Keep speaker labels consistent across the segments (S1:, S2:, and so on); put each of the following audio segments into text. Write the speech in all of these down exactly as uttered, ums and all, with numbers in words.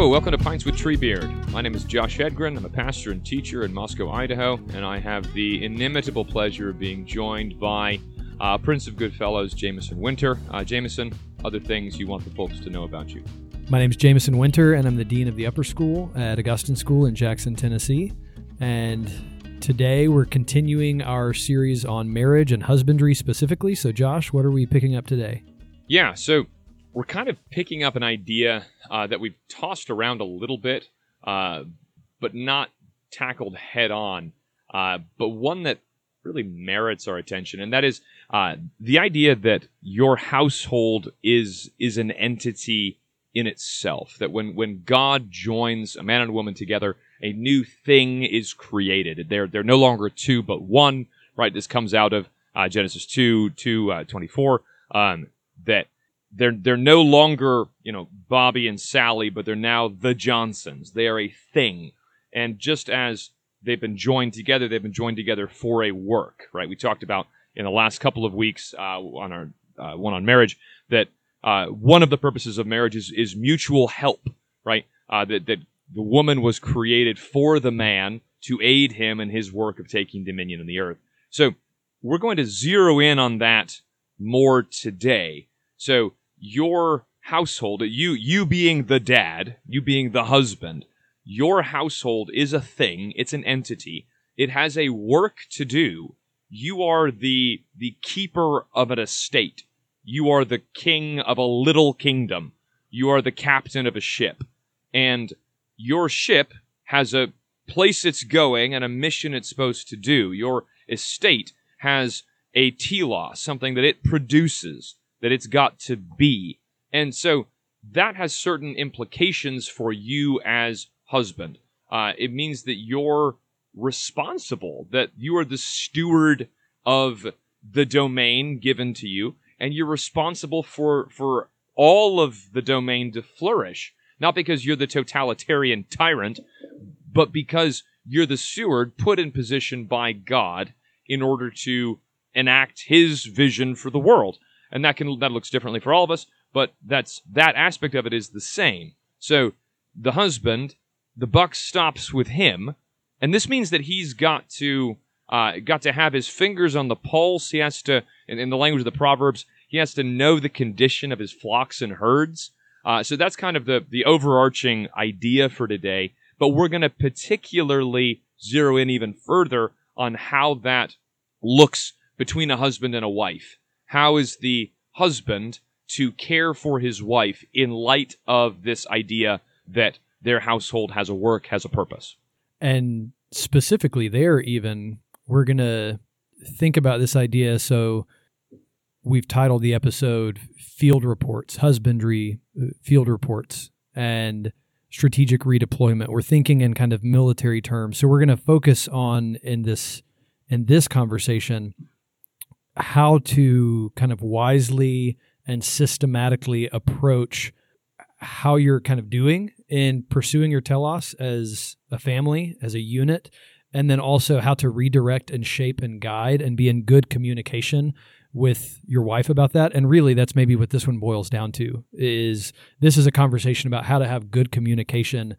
S1: welcome to Pints with Treebeard. My name is Josh Edgren. I'm a pastor and teacher in Moscow, Idaho, and I have the inimitable pleasure of being joined by uh, Prince of Goodfellows, Jameson Winter. Uh, Jameson, other things you want the folks to know about you.
S2: My name is Jameson Winter, and I'm the Dean of the Upper School at Augustine School in Jackson, Tennessee. And today we're continuing our series on marriage and husbandry specifically. So Josh, what are we picking up today?
S1: Yeah, so we're kind of picking up an idea uh, that we've tossed around a little bit, uh, but not tackled head on, uh, but one that really merits our attention, and that is uh, the idea that your household is is an entity in itself, that when, when God joins a man and a woman together, a new thing is created. They're they're no longer two, but one, right? This comes out of uh, Genesis two, two, uh, twenty-four, um, that They're they're no longer, you know, Bobby and Sally, but they're now the Johnsons. They are a thing. And just as they've been joined together, they've been joined together for a work, right? We talked about in the last couple of weeks uh, on our uh, one on marriage that uh, one of the purposes of marriage is, is mutual help, right? Uh, that, that the woman was created for the man to aid him in his work of taking dominion in the earth. So we're going to zero in on that more today. So your household, you you being the dad, you being the husband, your household is a thing. It's an entity. It has a work to do. You are the the keeper of an estate. You are the king of a little kingdom. You are the captain of a ship. And your ship has a place it's going and a mission it's supposed to do. Your estate has a telos, something that it produces, that it's got to be. And so that has certain implications for you as husband. Uh, it means that you're responsible, that you are the steward of the domain given to you, and you're responsible for, for all of the domain to flourish. Not because you're the totalitarian tyrant, but because you're the steward put in position by God in order to enact his vision for the world. And that can that looks differently for all of us, but that's that aspect of it is the same. So the husband, the buck stops with him, and this means that he's got to uh, got to have his fingers on the pulse. He has to, in, in the language of the Proverbs, he has to know the condition of his flocks and herds. Uh, so that's kind of the the overarching idea for today. But we're going to particularly zero in even further on how that looks between a husband and a wife. How is the husband to care for his wife in light of this idea that their household has a work, has a purpose?
S2: And specifically there even, we're going to think about this idea. So we've titled the episode Field Reports, Husbandry Field Reports, and Strategic Redeployment. We're thinking in kind of military terms. So we're going to focus on in this in this conversation how to kind of wisely and systematically approach how you're kind of doing in pursuing your telos as a family, as a unit, and then also how to redirect and shape and guide and be in good communication with your wife about that. And really, that's maybe what this one boils down to, is this is a conversation about how to have good communication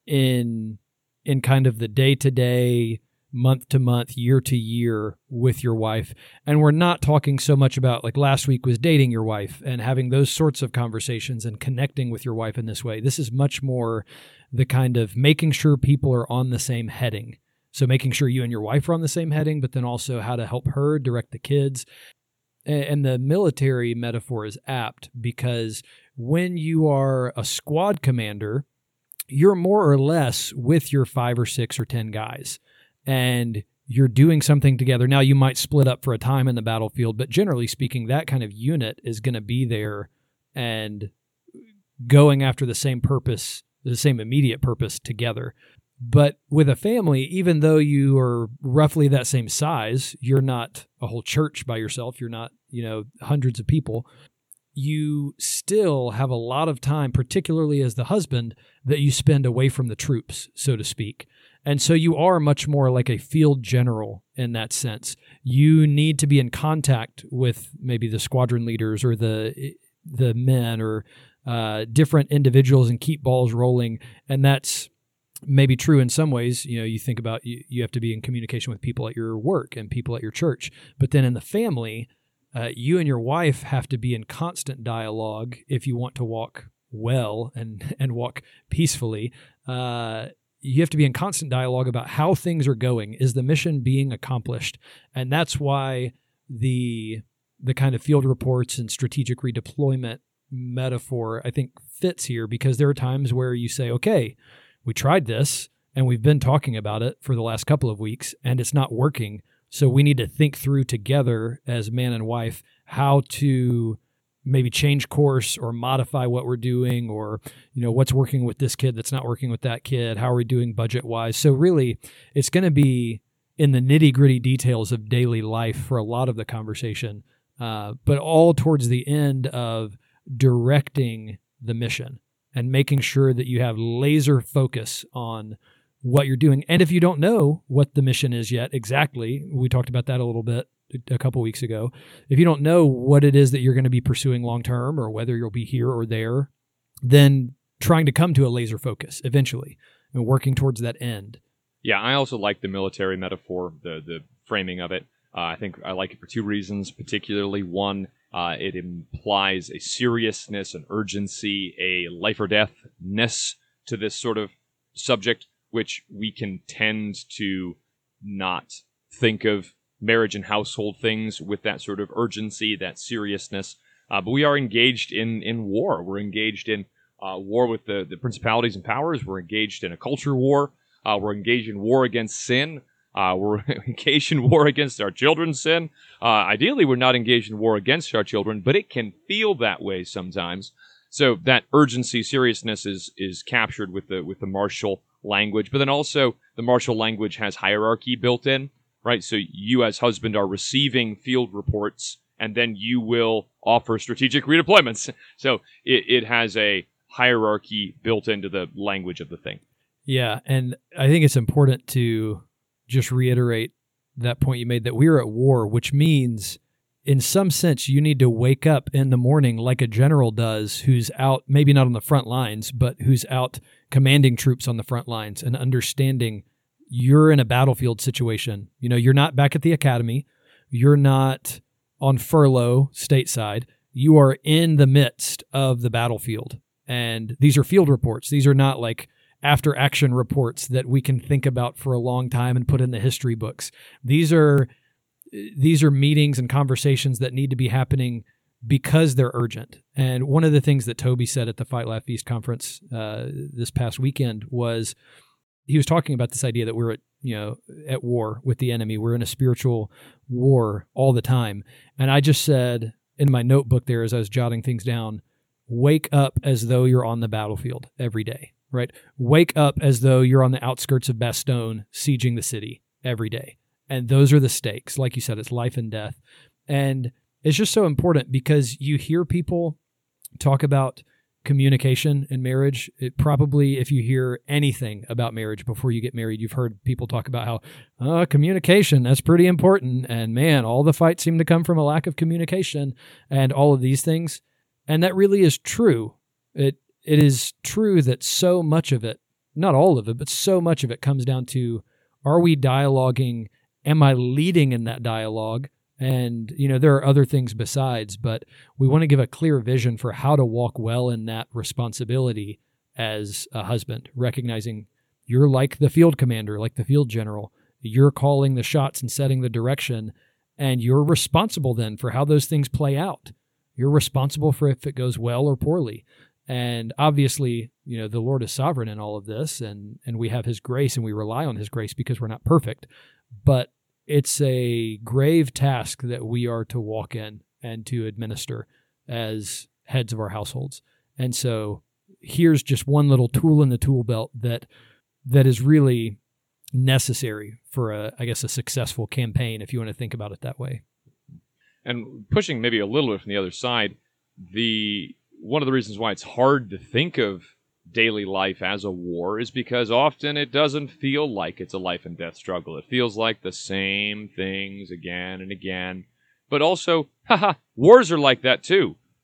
S2: in in kind of the day-to-day, month to month, year to year with your wife. And we're not talking so much about, like last week was dating your wife and having those sorts of conversations and connecting with your wife in this way. This is much more the kind of making sure people are on the same heading. So making sure you and your wife are on the same heading, but then also how to help her direct the kids. And the military metaphor is apt because when you are a squad commander, you're more or less with your five or six or ten guys. And you're doing something together. Now, you might split up for a time in the battlefield, but generally speaking, that kind of unit is going to be there and going after the same purpose, the same immediate purpose together. But with a family, even though you are roughly that same size, you're not a whole church by yourself. You're not, you know, hundreds of people. You still have a lot of time, particularly as the husband, that you spend away from the troops, so to speak. And so you are much more like a field general in that sense. You need to be in contact with maybe the squadron leaders or the the men or uh, different individuals and keep balls rolling. And that's maybe true in some ways. You know, you think about you, you have to be in communication with people at your work and people at your church. But then in the family, uh, you and your wife have to be in constant dialogue if you want to walk well and, and walk peacefully. Uh, you have to be in constant dialogue about how things are going. Is the mission being accomplished? And that's why the the kind of field reports and strategic redeployment metaphor, I think, fits here, because there are times where you say, okay, we tried this and we've been talking about it for the last couple of weeks and it's not working. So we need to think through together as man and wife how to maybe change course or modify what we're doing, or, you know, what's working with this kid that's not working with that kid. How are we doing budget wise? So really it's going to be in the nitty gritty details of daily life for a lot of the conversation, uh, but all towards the end of directing the mission and making sure that you have laser focus on what you're doing. And if you don't know what the mission is yet exactly, we talked about that a little bit a couple weeks ago. If you don't know what it is that you're going to be pursuing long-term, or whether you'll be here or there, then trying to come to a laser focus eventually and working towards that end.
S1: Yeah, I also like the military metaphor, the the framing of it. Uh, I think I like it for two reasons, particularly one, uh, it implies a seriousness, an urgency, a life or death-ness to this sort of subject, which we can tend to not think of marriage and household things with that sort of urgency, that seriousness. Uh, but we are engaged in, in war. We're engaged in uh, war with the, the principalities and powers. We're engaged in a culture war. Uh, we're engaged in war against sin. Uh, we're engaged in war against our children's sin. Uh, ideally, we're not engaged in war against our children, but it can feel that way sometimes. So that urgency, seriousness is is captured with the with the martial language. But then also the martial language has hierarchy built in, right? So you as husband are receiving field reports, and then you will offer strategic redeployments. So it, it has a hierarchy built into the language of the thing.
S2: Yeah, and I think it's important to just reiterate that point you made, that we're at war, which means in some sense you need to wake up in the morning like a general does who's out, maybe not on the front lines, but who's out commanding troops on the front lines and understanding you're in a battlefield situation. You know, you're not back at the academy. You're not on furlough stateside. You are in the midst of the battlefield. And these are field reports. These are not like after action reports that we can think about for a long time and put in the history books. These are these are meetings and conversations that need to be happening because they're urgent. And one of the things that Toby said at the Fight Laugh Feast conference uh, this past weekend was he was talking about this idea that we're at, you know, at war with the enemy. We're in a spiritual war all the time. And I just said in my notebook there as I was jotting things down, wake up as though you're on the battlefield every day. Right? Wake up as though you're on the outskirts of Bastogne, sieging the city every day. And those are the stakes. Like you said, it's life and death. And it's just so important because you hear people talk about communication in marriage. It probably, if you hear anything about marriage before you get married, you've heard people talk about how uh, communication, that's pretty important. And man, all the fights seem to come from a lack of communication and all of these things. And that really is true. It It is true that so much of it, not all of it, but so much of it comes down to, are we dialoguing? Am I leading in that dialogue? And, you know, there are other things besides, but we want to give a clear vision for how to walk well in that responsibility as a husband, recognizing you're like the field commander, like the field general. You're calling the shots and setting the direction, and you're responsible then for how those things play out. You're responsible for if it goes well or poorly. And obviously, you know, the Lord is sovereign in all of this, and, and we have his grace and we rely on his grace because we're not perfect. But it's a grave task that we are to walk in and to administer as heads of our households. And so here's just one little tool in the tool belt that that is really necessary for, a, I guess, a successful campaign, if you want to think about it that way.
S1: And pushing maybe a little bit from the other side, the... one of the reasons why it's hard to think of daily life as a war is because often it doesn't feel like it's a life and death struggle. It feels like the same things again and again. But also, haha, wars are like that too, right?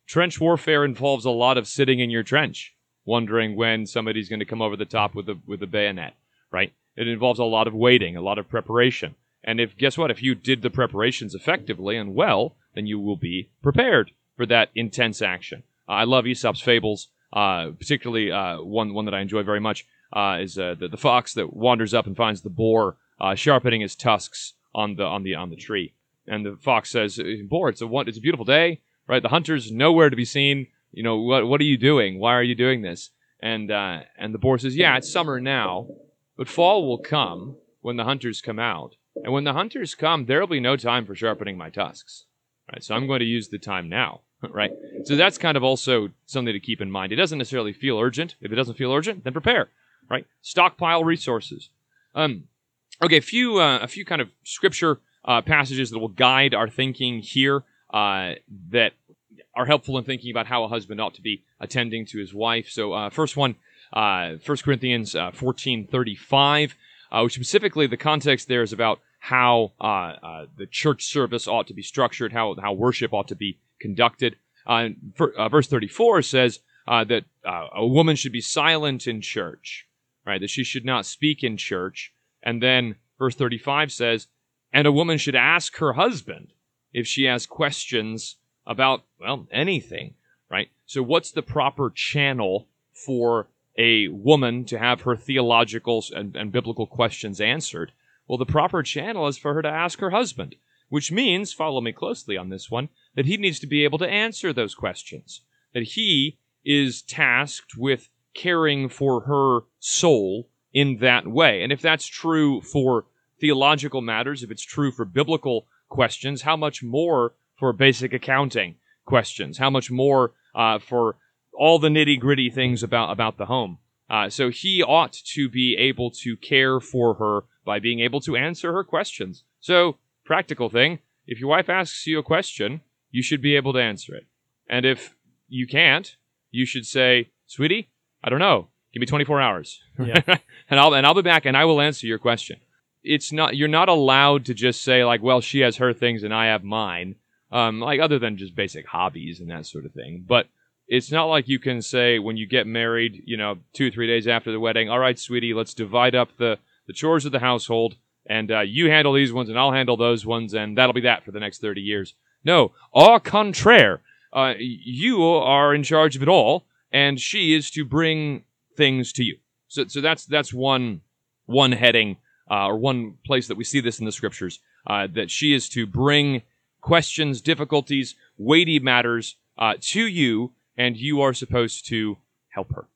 S1: trench warfare involves a lot of sitting in your trench, wondering when somebody's going to come over the top with a with a bayonet, right? It involves a lot of waiting, a lot of preparation. And if guess what? If you did the preparations effectively and well, then you will be prepared for that intense action. Uh, I love Aesop's fables, uh, particularly uh, one one that I enjoy very much uh, is uh, the, the fox that wanders up and finds the boar uh, sharpening his tusks on the on the on the tree. And the fox says, "Boar, it's a one, it's a beautiful day, right? The hunter's nowhere to be seen. You know, what what are you doing? Why are you doing this?" And uh, and the boar says, "Yeah, it's summer now, but fall will come when the hunters come out. And when the hunters come, there will be no time for sharpening my tusks. Right? So I'm going to use the time now." Right? So that's kind of also something to keep in mind. It doesn't necessarily feel urgent. If it doesn't feel urgent, then prepare. Right? Stockpile resources. Um, okay, a few uh, a few kind of scripture uh, passages that will guide our thinking here uh, that are helpful in thinking about how a husband ought to be attending to his wife. So uh, first one, uh, First Corinthians uh, fourteen thirty-five, uh, which specifically the context there is about how uh, uh, the church service ought to be structured, how how worship ought to be conducted. Uh, for, uh, verse thirty-four says uh, that uh, a woman should be silent in church, right? That she should not speak in church. And then verse thirty-five says, and a woman should ask her husband if she has questions about, well, anything, right? So what's the proper channel for a woman to have her theological and, and biblical questions answered? Well, the proper channel is for her to ask her husband, which means, follow me closely on this one, that he needs to be able to answer those questions, that he is tasked with caring for her soul in that way. And if that's true for theological matters, if it's true for biblical questions, how much more for basic accounting questions? How much more uh, for all the nitty-gritty things about, about the home? Uh, so he ought to be able to care for her by being able to answer her questions. So, practical thing, if your wife asks you a question, you should be able to answer it. And if you can't, you should say, sweetie, I don't know. Give me twenty-four hours.
S2: Yeah.
S1: and I'll and I'll be back and I will answer your question. It's not you're not allowed to just say like, well, she has her things and I have mine. Um, like other than just basic hobbies and that sort of thing. But it's not like you can say when you get married, you know, two or three days after the wedding, all right, sweetie, let's divide up the, the chores of the household, and uh, you handle these ones and I'll handle those ones, and that'll be that for the next thirty years. No, au contraire. Uh, you are in charge of it all, and she is to bring things to you. So, so that's that's one one heading uh, or one place that we see this in the scriptures, uh, that she is to bring questions, difficulties, weighty matters uh, to you, and you are supposed to help her.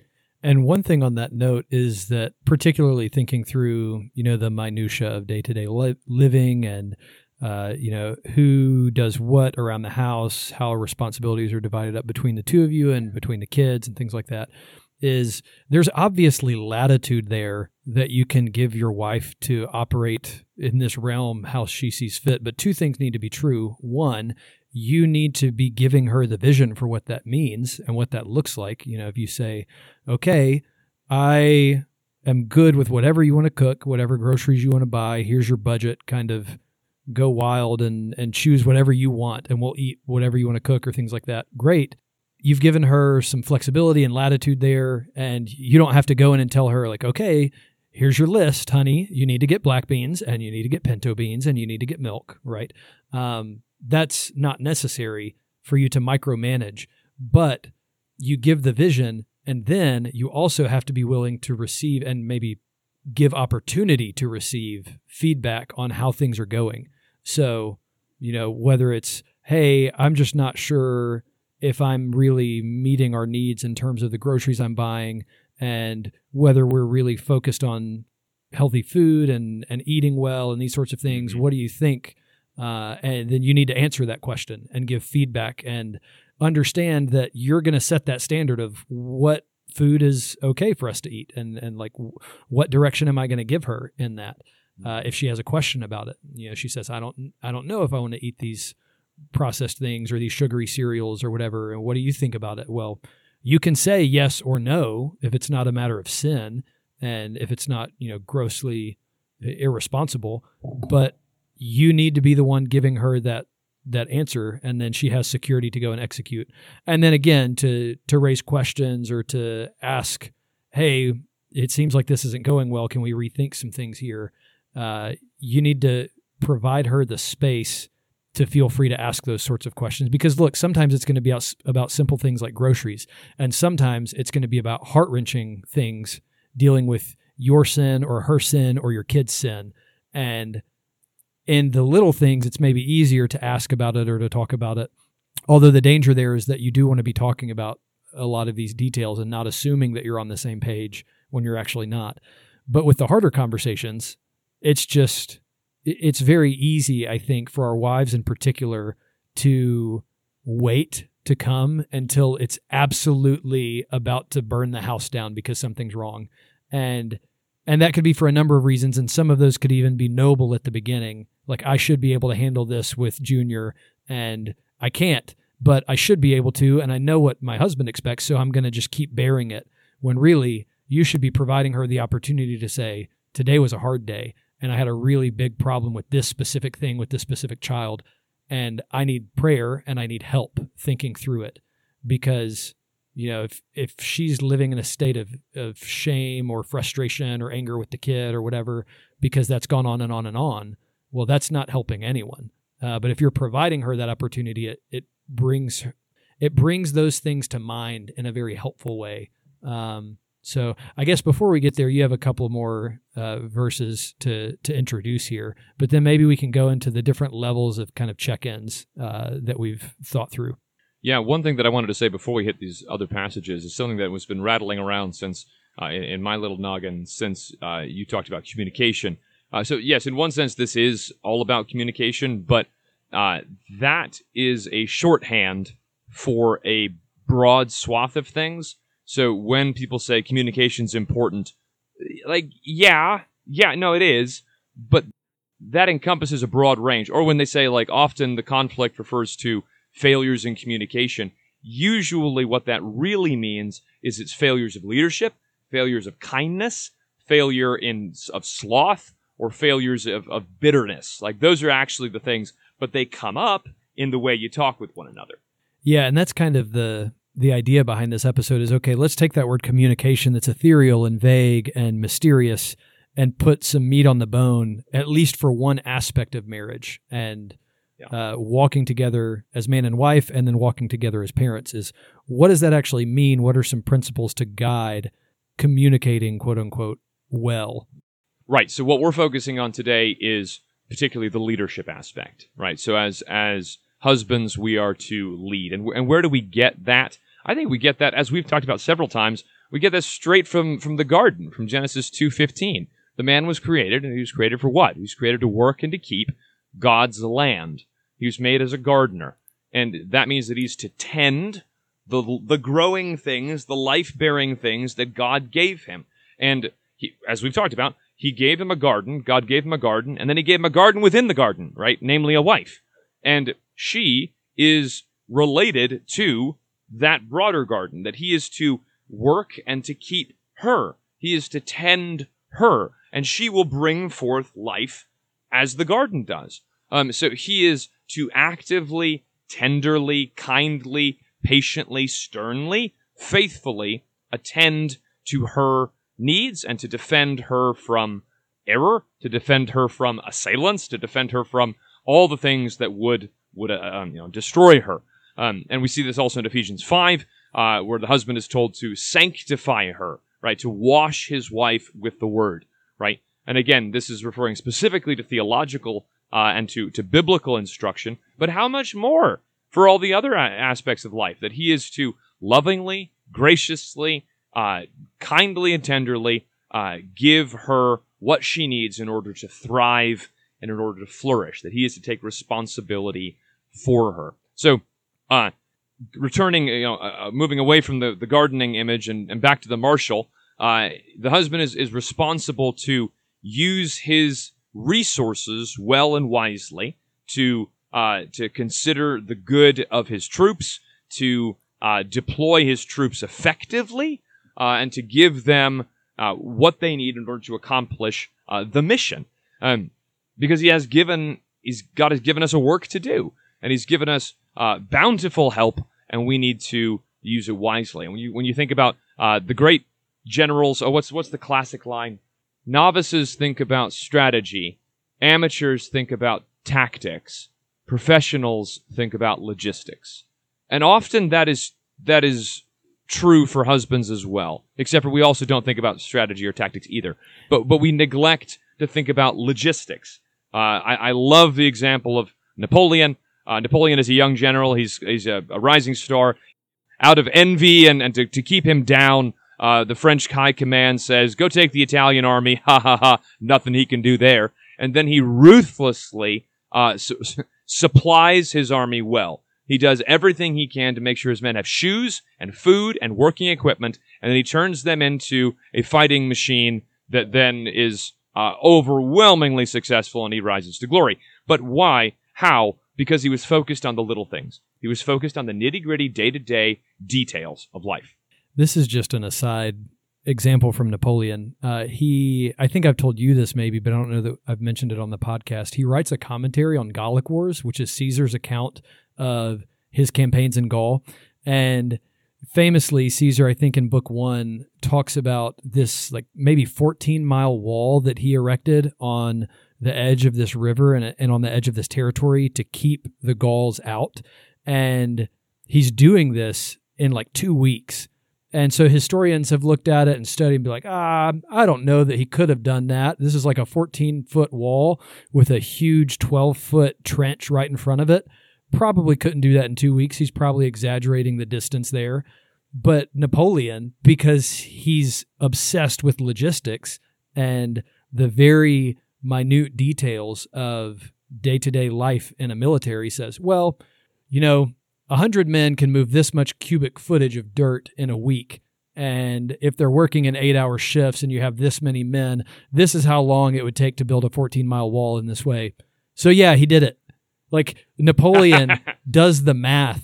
S2: And one thing on that note is that particularly thinking through, you know, the minutia of day-to-day li- living and, uh, you know, who does what around the house, how responsibilities are divided up between the two of you and between the kids and things like that, is there's obviously latitude there that you can give your wife to operate in this realm how she sees fit. But two things need to be true. One, you need to be giving her the vision for what that means and what that looks like. You know, if you say, okay, I am good with whatever you want to cook, whatever groceries you want to buy, here's your budget, kind of go wild and, and choose whatever you want, and we'll eat whatever you want to cook or things like that. Great. You've given her some flexibility and latitude there, and you don't have to go in and tell her, like, okay, here's your list, honey. You need to get black beans, and you need to get pinto beans, and you need to get milk, right? Um, that's not necessary for you to micromanage, but you give the vision, and then you also have to be willing to receive and maybe give opportunity to receive feedback on how things are going. So, you know, whether it's, hey, I'm just not sure if I'm really meeting our needs in terms of the groceries I'm buying, and whether we're really focused on healthy food and, and eating well and these sorts of things.
S1: Mm-hmm.
S2: What do you think? Uh, and then you need to answer that question and give feedback and understand that you're going to set that standard of what food is okay for us to eat, and, and like what direction am I going to give her in that? Uh, if she has a question about it, you know, she says, I don't, I don't know if I want to eat these processed things or these sugary cereals or whatever. And what do you think about it? Well, you can say yes or no if it's not a matter of sin and if it's not, you know, grossly irresponsible, but you need to be the one giving her that that answer, and then she has security to go and execute. And then again, to to raise questions or to ask, hey, it seems like this isn't going well. Can we rethink some things here? Uh, you need to provide her the space to feel free to ask those sorts of questions. Because look, sometimes it's going to be about simple things like groceries, and sometimes it's going to be about heart-wrenching things dealing with your sin or her sin or your kid's sin. And in the little things, it's maybe easier to ask about it or to talk about it. Although the danger there is that you do want to be talking about a lot of these details and not assuming that you're on the same page when you're actually not. But with the harder conversations, it's just, it's very easy, I think, for our wives in particular to wait to come until it's absolutely about to burn the house down because something's wrong. And and that could be for a number of reasons, and some of those could even be noble at the beginning. Like, I should be able to handle this with Junior, and I can't, but I should be able to, and I know what my husband expects, so I'm going to just keep bearing it. When really, you should be providing her the opportunity to say, today was a hard day, and I had a really big problem with this specific thing with this specific child, and I need prayer and I need help thinking through it. Because, you know, if if she's living in a state of, of shame or frustration or anger with the kid or whatever, because that's gone on and on and on, well, that's not helping anyone. Uh, but if you're providing her that opportunity, it it brings it brings those things to mind in a very helpful way. Um, so I guess before we get there, you have a couple more uh, verses to to introduce here, but then maybe we can go into the different levels of kind of check-ins uh, that we've thought through.
S1: Yeah, one thing that I wanted to say before we hit these other passages is something that has been rattling around since uh, in, in my little noggin since uh, you talked about communication. Uh, so yes, in one sense, this is all about communication, but uh, that is a shorthand for a broad swath of things. So when people say communication's important, like, yeah, yeah, no, it is, but that encompasses a broad range. Or when they say, like, often the conflict refers to failures in communication, usually what that really means is it's failures of leadership, failures of kindness, failure in of sloth, or failures of, of bitterness. Like, those are actually the things, but they come up in the way you talk with one another.
S2: Yeah, and that's kind of the the idea behind this episode is, okay, let's take that word communication that's ethereal and vague and mysterious and put some meat on the bone, at least for one aspect of marriage. And yeah. uh, walking together as man and wife and then walking together as parents is, what does that actually mean? What are some principles to guide communicating, quote unquote, well?
S1: Right. So what we're focusing on today is particularly the leadership aspect, right? So as as husbands, we are to lead. And, and where do we get that? I think we get that, as we've talked about several times, we get that straight from, from the garden, from Genesis two fifteen. The man was created, and he was created for what? He was created to work and to keep God's land. He was made as a gardener. And that means that he's to tend the, the growing things, the life-bearing things that God gave him. And he, as we've talked about, he gave him a garden, God gave him a garden, and then he gave him a garden within the garden, right? Namely a wife. And she is related to that broader garden, that he is to work and to keep her. He is to tend her, and she will bring forth life as the garden does. Um, so he is to actively, tenderly, kindly, patiently, sternly, faithfully attend to her needs and to defend her from error, to defend her from assailants, to defend her from all the things that would would uh, um, you know destroy her. Um, and we see this also in Ephesians five, uh, where the husband is told to sanctify her, right, to wash his wife with the word, right? And again, this is referring specifically to theological uh, and to, to biblical instruction, but how much more for all the other a- aspects of life, that he is to lovingly, graciously, uh, kindly, and tenderly uh, give her what she needs in order to thrive and in order to flourish, that he is to take responsibility for her. So, uh, returning, you know, uh, moving away from the, the gardening image and, and back to the marshal, uh, the husband is, is responsible to use his resources well and wisely, to uh, to consider the good of his troops, to uh, deploy his troops effectively, uh, and to give them uh, what they need in order to accomplish uh, the mission. Um, because he has given, he's God has given us a work to do. and he's given us uh, bountiful help, and we need to use it wisely. And when you when you think about uh, the great generals, oh, what's what's the classic line? Novices think about strategy, amateurs think about tactics, professionals think about logistics. And often that is that is true for husbands as well, except for we also don't think about strategy or tactics either. But but we neglect to think about logistics. Uh, I, I love the example of Napoleon. Uh, Napoleon is a young general. He's he's a, a rising star. Out of envy and, and to, to keep him down, uh, the French high command says, go take the Italian army. Ha ha ha. Nothing he can do there. And then he ruthlessly uh, su- supplies his army well. He does everything he can to make sure his men have shoes and food and working equipment, and then he turns them into a fighting machine that then is uh, overwhelmingly successful, and he rises to glory. But why? How? Because he was focused on the little things. He was focused on the nitty-gritty, day-to-day details of life.
S2: This is just an aside example from Napoleon. Uh, he, I think I've told you this maybe, but I don't know that I've mentioned it on the podcast. He writes a commentary on Gallic Wars, which is Caesar's account of his campaigns in Gaul. And famously, Caesar, I think in book one, talks about this like maybe fourteen mile wall that he erected on the edge of this river and, and on the edge of this territory to keep the Gauls out. And he's doing this in like two weeks. And so historians have looked at it and studied and be like, ah, I don't know that he could have done that. This is like a fourteen-foot wall with a huge twelve-foot trench right in front of it. Probably couldn't do that in two weeks. He's probably exaggerating the distance there. But Napoleon, because he's obsessed with logistics and the very minute details of day-to-day life in a military, says, well, you know, a hundred men can move this much cubic footage of dirt in a week. And if they're working in eight-hour shifts and you have this many men, this is how long it would take to build a fourteen-mile wall in this way. So yeah, he did it. Like Napoleon does the math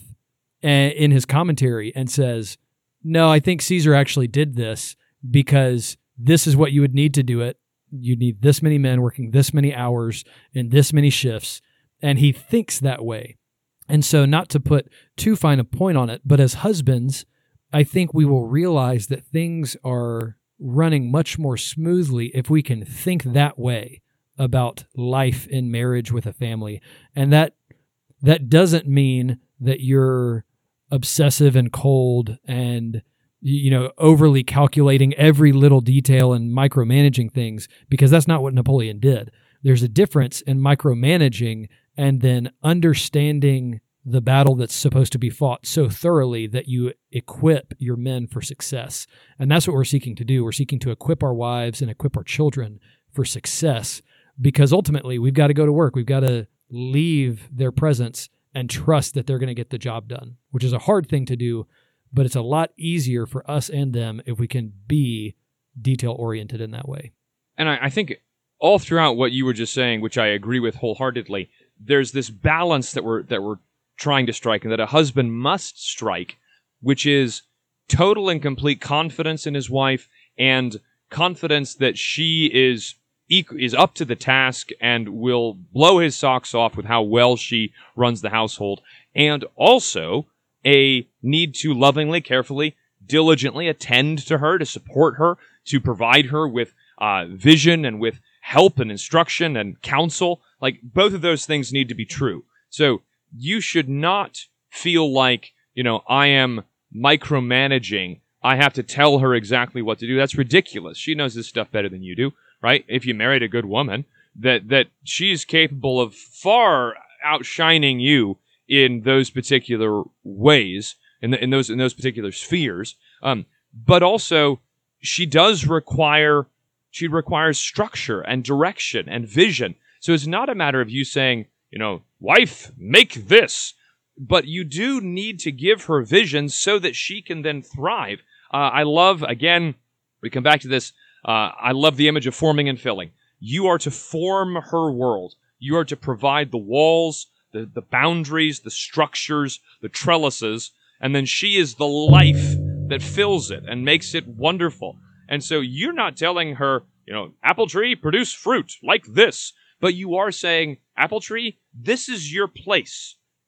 S2: in his commentary and says, no, I think Caesar actually did this because this is what you would need to do it. You need this many men working this many hours in this many shifts. And he thinks that way. And so not to put too fine a point on it, but as husbands, I think we will realize that things are running much more smoothly if we can think that way about life in marriage with a family. And that that doesn't mean that you're obsessive and cold and, you know, overly calculating every little detail and micromanaging things, because that's not what Napoleon did. There's a difference in micromanaging and then understanding the battle that's supposed to be fought so thoroughly that you equip your men for success. And that's what we're seeking to do. We're seeking to equip our wives and equip our children for success, because ultimately we've got to go to work. We've got to leave their presence and trust that they're going to get the job done, which is a hard thing to do, but it's a lot easier for us and them if we can be detail-oriented in that way.
S1: And I, I think all throughout what you were just saying, which I agree with wholeheartedly, there's this balance that we're that we're trying to strike and that a husband must strike, which is total and complete confidence in his wife and confidence that she is is up to the task and will blow his socks off with how well she runs the household, and also a need to lovingly, carefully, diligently attend to her, to support her, to provide her with uh, vision and with help and instruction and counsel. Like, both of those things need to be true. So you should not feel like, you know, I am micromanaging. I have to tell her exactly what to do. That's ridiculous. She knows this stuff better than you do, right? If you married a good woman, that, that she's capable of far outshining you in those particular ways, in, the, in those in those particular spheres. Um, but also, she does require, she requires structure and direction and vision. So it's not a matter of you saying, you know, wife, make this. But you do need to give her vision so that she can then thrive. Uh, I love, again, we come back to this, uh, I love the image of forming and filling. You are to form her world. You are to provide the walls, the, the boundaries, the structures, the trellises, and then she is the life that fills it and makes it wonderful. And so you're not telling her, you know, apple tree, produce fruit like this. But you are saying, apple tree, this is your place.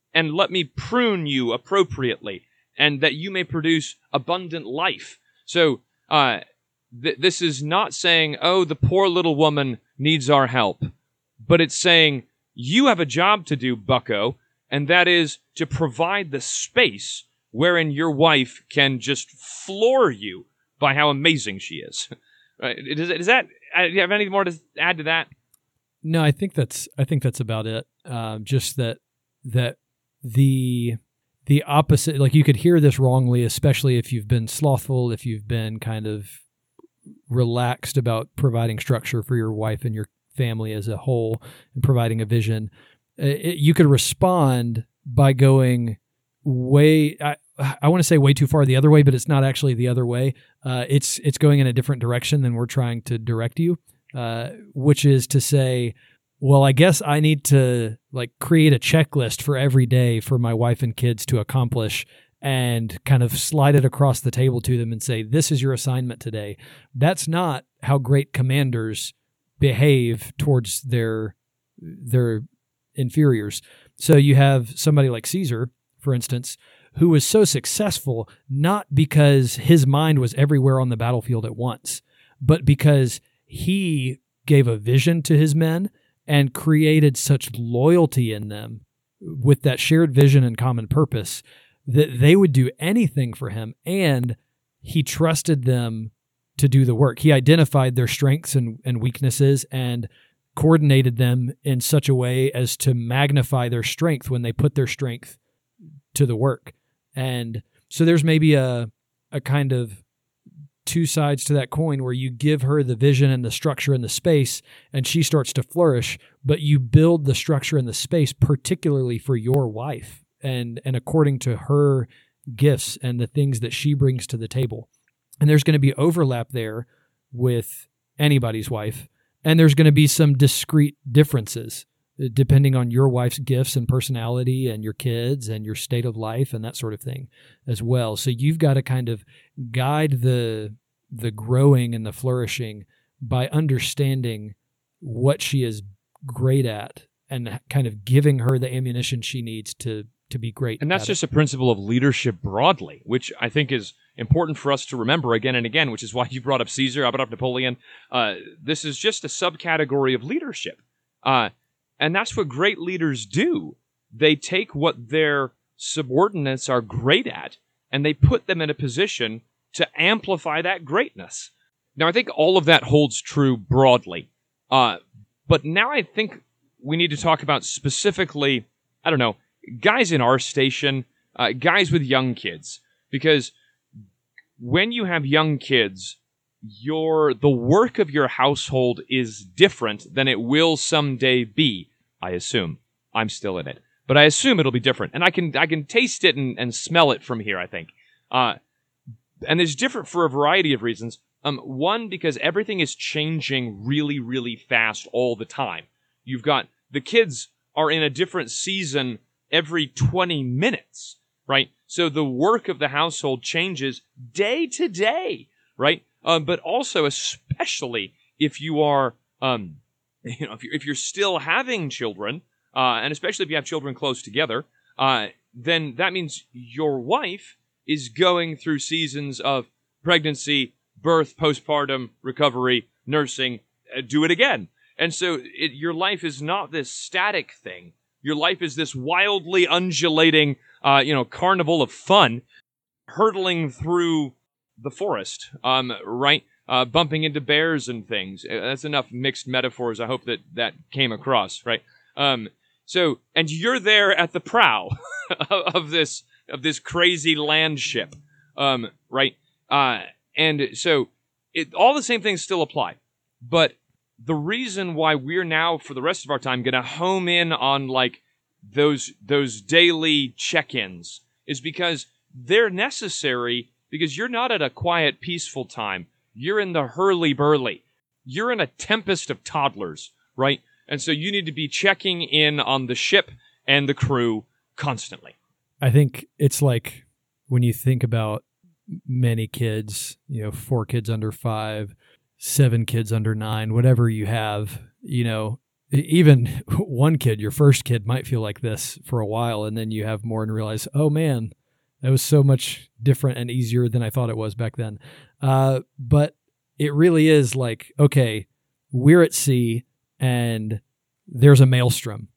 S1: and let me prune you appropriately, and that you may produce abundant life. So uh, th- this is not saying, oh, the poor little woman needs our help, but it's saying, you have a job to do, bucko, and that is to provide the space wherein your wife can just floor you by how amazing she is. Right? Does, does that, do you have anything more to add to that?
S2: No, I think that's I think that's about it. Um, just that that the the opposite, like you could hear this wrongly, especially if you've been slothful, if you've been kind of relaxed about providing structure for your wife and your family as a whole and providing a vision. It, you could respond by going way, I, I want to say way too far the other way, but it's not actually the other way. Uh, it's it's going in a different direction than we're trying to direct you, uh, which is to say, well, I guess I need to like create a checklist for every day for my wife and kids to accomplish and kind of slide it across the table to them and say, this is your assignment today. That's not how great commanders behave towards their their inferiors. So you have somebody like Caesar, for instance, who was so successful not because his mind was everywhere on the battlefield at once, but because he gave a vision to his men and created such loyalty in them with that shared vision and common purpose that they would do anything for him, and he trusted them to do the work. He identified their strengths and, and weaknesses and coordinated them in such a way as to magnify their strength when they put their strength to the work. And so there's maybe a a kind of two sides to that coin where you give her the vision and the structure and the space and she starts to flourish, but you build the structure and the space particularly for your wife and and according to her gifts and the things that she brings to the table. And there's going to be overlap there with anybody's wife, and there's going to be some discrete differences depending on your wife's gifts and personality and your kids and your state of life and that sort of thing as well. So you've got to kind of guide the the growing and the flourishing by understanding what she is great at and kind of giving her the ammunition she needs to to be great.
S1: And that's just
S2: it.
S1: a principle of leadership broadly, which I think is important for us to remember again and again, which is why you brought up Caesar, I brought up Napoleon. Uh, this is just a subcategory of leadership. Uh, and that's what great leaders do. They take what their subordinates are great at, and they put them in a position to amplify that greatness. Now, I think all of that holds true broadly. Uh, but now I think we need to talk about specifically, I don't know, guys in our station, uh, guys with young kids. Because when you have young kids, your the work of your household is different than it will someday be, I assume. I'm still in it. But I assume it'll be different. And I can I can taste it and, and smell it from here, I think. Uh, and it's different for a variety of reasons. Um, one, because everything is changing really, really fast all the time. You've got the kids are in a different season every twenty minutes, right? So the work of the household changes day to day, right? Um, but also, especially if you are, um, you know, if you're, if you're still having children, uh, and especially if you have children close together, uh, then that means your wife is going through seasons of pregnancy, birth, postpartum, recovery, nursing, uh, do it again. And so it, your life is not this static thing. Your life is this wildly undulating, uh, you know, carnival of fun, hurtling through the forest, um, right? Uh, bumping into bears and things. That's enough mixed metaphors. I hope that that came across, right? Um, so, and you're there at the prow of this of this crazy land ship, um, right? Uh, and so, it, all the same things still apply, but the reason why we're now, for the rest of our time, going to home in on like those those daily check-ins is because they're necessary. Because you're not at a quiet, peaceful time. You're in the hurly-burly. You're in a tempest of toddlers, right? And so you need to be checking in on the ship and the crew constantly.
S2: I think it's like when you think about many kids, you know, four kids under five, seven kids under nine, whatever you have, you know, even one kid, your first kid, might feel like this for a while, and then you have more and realize, oh man, that was so much different and easier than I thought it was back then. Uh, but it really is like, okay, we're at sea and there's a maelstrom,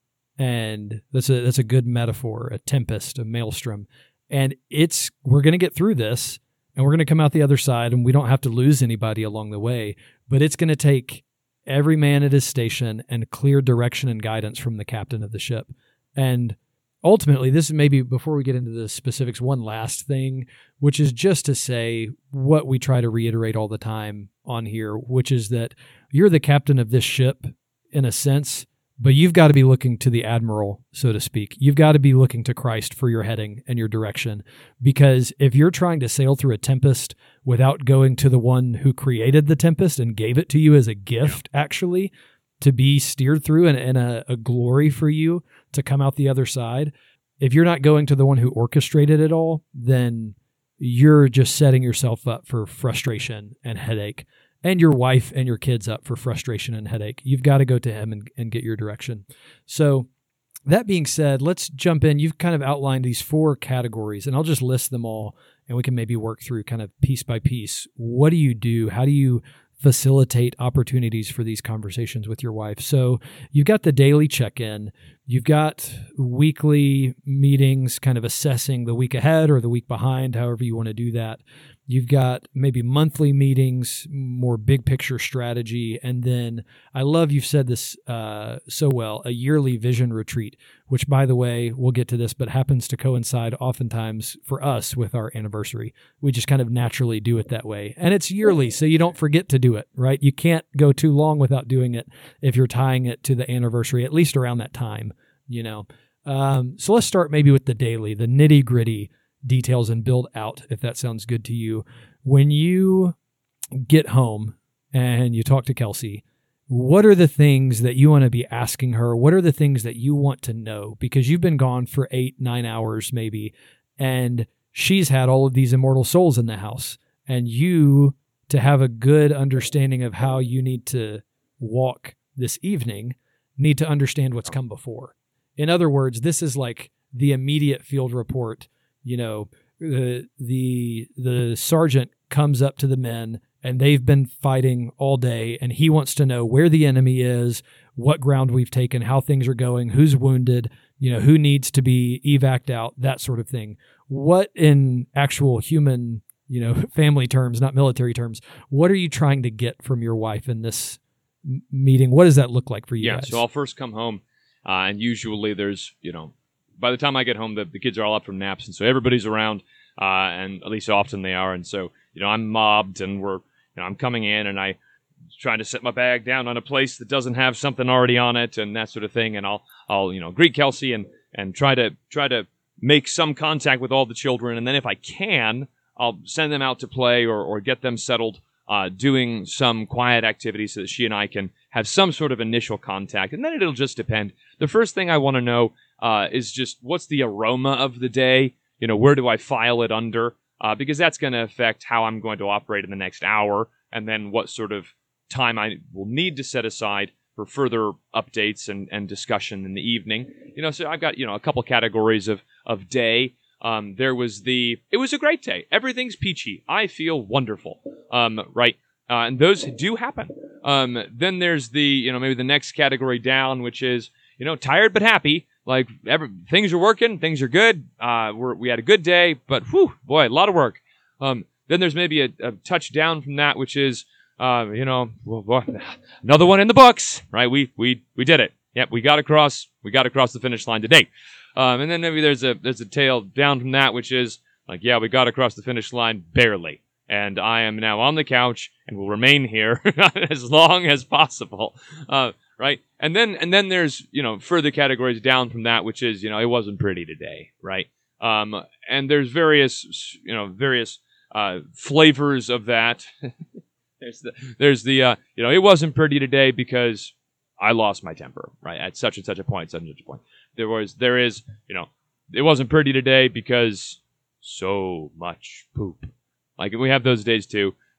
S2: and that's a that's a good metaphor, a tempest, a maelstrom, and it's we're going to get through this, and we're going to come out the other side, and we don't have to lose anybody along the way, but it's going to take every man at his station and clear direction and guidance from the captain of the ship. And ultimately, this is maybe, before we get into the specifics, one last thing, which is just to say what we try to reiterate all the time on here, which is that you're the captain of this ship in a sense, but you've got to be looking to the admiral, so to speak. You've got to be looking to Christ for your heading and your direction, because if you're trying to sail through a tempest without going to the one who created the tempest and gave it to you as a gift, actually, to be steered through and, and a, a glory for you to come out the other side, if you're not going to the one who orchestrated it all, then you're just setting yourself up for frustration and headache, and your wife and your kids up for frustration and headache. You've got to go to him and, and get your direction. So that being said, let's jump in. You've kind of outlined these four categories, and I'll just list them all, and we can maybe work through kind of piece by piece. What do you do? How do you facilitate opportunities for these conversations with your wife? So you've got the daily check-in. You've got weekly meetings, kind of assessing the week ahead or the week behind, however you want to do that. You've got maybe monthly meetings, more big picture strategy. And then I love you've said this uh, so well, a yearly vision retreat, which, by the way, we'll get to this, but happens to coincide oftentimes for us with our anniversary. We just kind of naturally do it that way. And it's yearly, so you don't forget to do it, right? You can't go too long without doing it if you're tying it to the anniversary, at least around that time, you know. Um, so let's start maybe with the daily, the nitty gritty details, and build out, if that sounds good to you. When you get home and you talk to Kelsey, what are the things that you want to be asking her? What are the things that you want to know? Because you've been gone for eight, nine hours maybe, and she's had all of these immortal souls in the house. And you, to have a good understanding of how you need to walk this evening, need to understand what's come before. In other words, this is like the immediate field report. You know, the the the sergeant comes up to the men, and they've been fighting all day, and he wants to know where the enemy is, what ground we've taken, how things are going, who's wounded, you know, who needs to be evac'd out, that sort of thing. What, in actual human, you know, family terms, not military terms, what are you trying to get from your wife in this m- meeting? What does that look like for you
S1: yeah,
S2: guys?
S1: So I'll first come home, uh, and usually there's, you know, by the time I get home, the, the kids are all up from naps, and so everybody's around, uh, and at least often they are, and so, you know, I'm mobbed, and we're, you know, I'm coming in, and I trying to set my bag down on a place that doesn't have something already on it, and that sort of thing, and I'll, I'll, you know, greet Kelsey and, and try to, try to make some contact with all the children, and then if I can, I'll send them out to play or, or get them settled, uh, doing some quiet activity so that she and I can have some sort of initial contact, and then it'll just depend. The first thing I want to know Uh, is just what's the aroma of the day? You know, where do I file it under? Uh, because that's going to affect how I'm going to operate in the next hour, and then what sort of time I will need to set aside for further updates and, and discussion in the evening. You know, so I've got, you know, a couple categories of, of day. Um, there was the, it was a great day. Everything's peachy. I feel wonderful. Um, right. Uh, and those do happen. Um, then there's the, you know, maybe the next category down, which is, you know, tired but happy. Like, every, things are working, things are good. Uh, we're, we had a good day, but whew, boy, a lot of work. Um, then there's maybe a, a touch down from that, which is, uh, you know, well, well, another one in the books, right? We we we did it. Yep, we got across. We got across the finish line today. Um, and then maybe there's a there's a tail down from that, which is like, yeah, we got across the finish line barely, and I am now on the couch and will remain here as long as possible. Uh, Right. And then and then there's, you know, further categories down from that, which is, you know, it wasn't pretty today. Right. Um, and there's various, you know, various uh, flavors of that. there's the, there's the uh, you know, it wasn't pretty today because I lost my temper. Right. At such and such a point, such and such a point. There was there is, you know, it wasn't pretty today because so much poop. Like, we have those days too.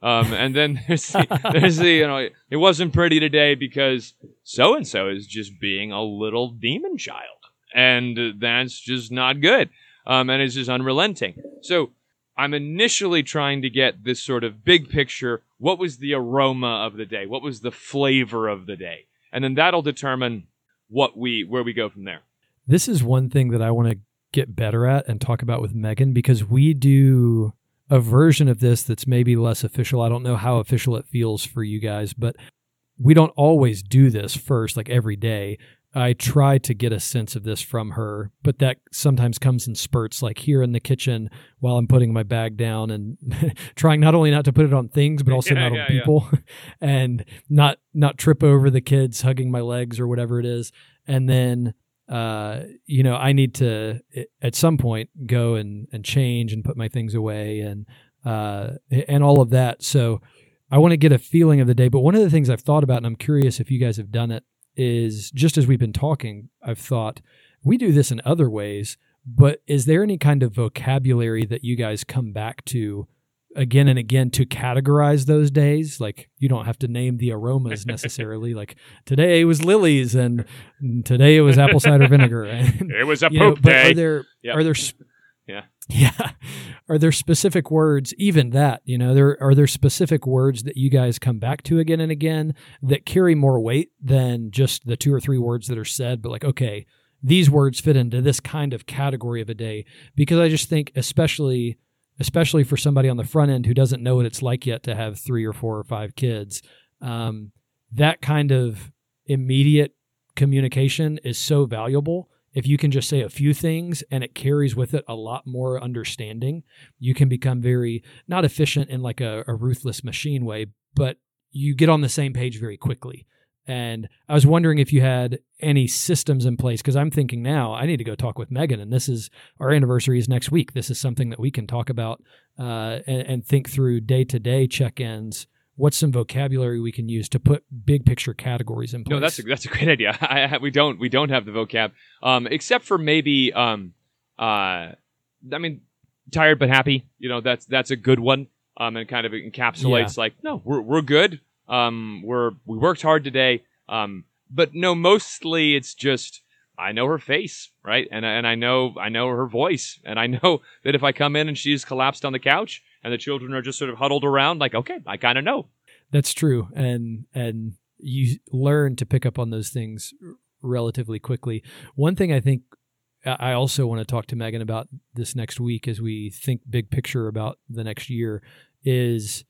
S1: Um, and then there's the, there's the, you know, it wasn't pretty today because so-and-so is just being a little demon child. And that's just not good. Um, and it's just unrelenting. So I'm initially trying to get this sort of big picture. What was the aroma of the day? What was the flavor of the day? And then that'll determine what we where we go from there.
S2: This is one thing that I want to get better at and talk about with Megan, because we do a version of this that's maybe less official. I don't know how official it feels for you guys, but we don't always do this first, like every day. I try to get a sense of this from her, but that sometimes comes in spurts, like here in the kitchen while I'm putting my bag down and trying not only not to put it on things, but also
S1: yeah,
S2: not
S1: yeah,
S2: on people yeah. and not not trip over the kids hugging my legs or whatever it is. And then, uh, you know, I need to, at some point, go and, and change and put my things away and uh, and all of that. So I want to get a feeling of the day. But one of the things I've thought about, and I'm curious if you guys have done it, is just as we've been talking, I've thought we do this in other ways, but is there any kind of vocabulary that you guys come back to again and again to categorize those days? Like, you don't have to name the aromas necessarily. Like, today was lilies and today it was apple cider vinegar. And,
S1: it was a poop
S2: know,
S1: day.
S2: Are there, yep. are there, sp-
S1: yeah.
S2: Yeah. Are there specific words, even that, you know, there are there specific words that you guys come back to again and again that carry more weight than just the two or three words that are said, but like, okay, these words fit into this kind of category of a day? Because I just think, especially, especially for somebody on the front end who doesn't know what it's like yet to have three or four or five kids, um, that kind of immediate communication is so valuable. If you can just say a few things and it carries with it a lot more understanding, you can become very, not efficient in like a, a ruthless machine way, but you get on the same page very quickly. And I was wondering if you had any systems in place, because I'm thinking now I need to go talk with Megan, and this is, our anniversary is next week. This is something that we can talk about uh, and, and think through day-to-day check-ins. What's some vocabulary we can use to put big picture categories in place?
S1: No, that's a, that's a great idea. I, I, we don't we don't have the vocab, um, except for maybe, um, uh, I mean, tired but happy. You know, that's that's a good one, um, and kind of encapsulates yeah. like, no, we're we're good. Um, we're we worked hard today. Um, but no, mostly it's just I know her face, right, and and I know I know her voice, and I know that if I come in and she's collapsed on the couch and the children are just sort of huddled around, like, okay, I kind of know.
S2: That's true. And and you learn to pick up on those things relatively quickly. One thing I think I also want to talk to Megan about this next week as we think big picture about the next year is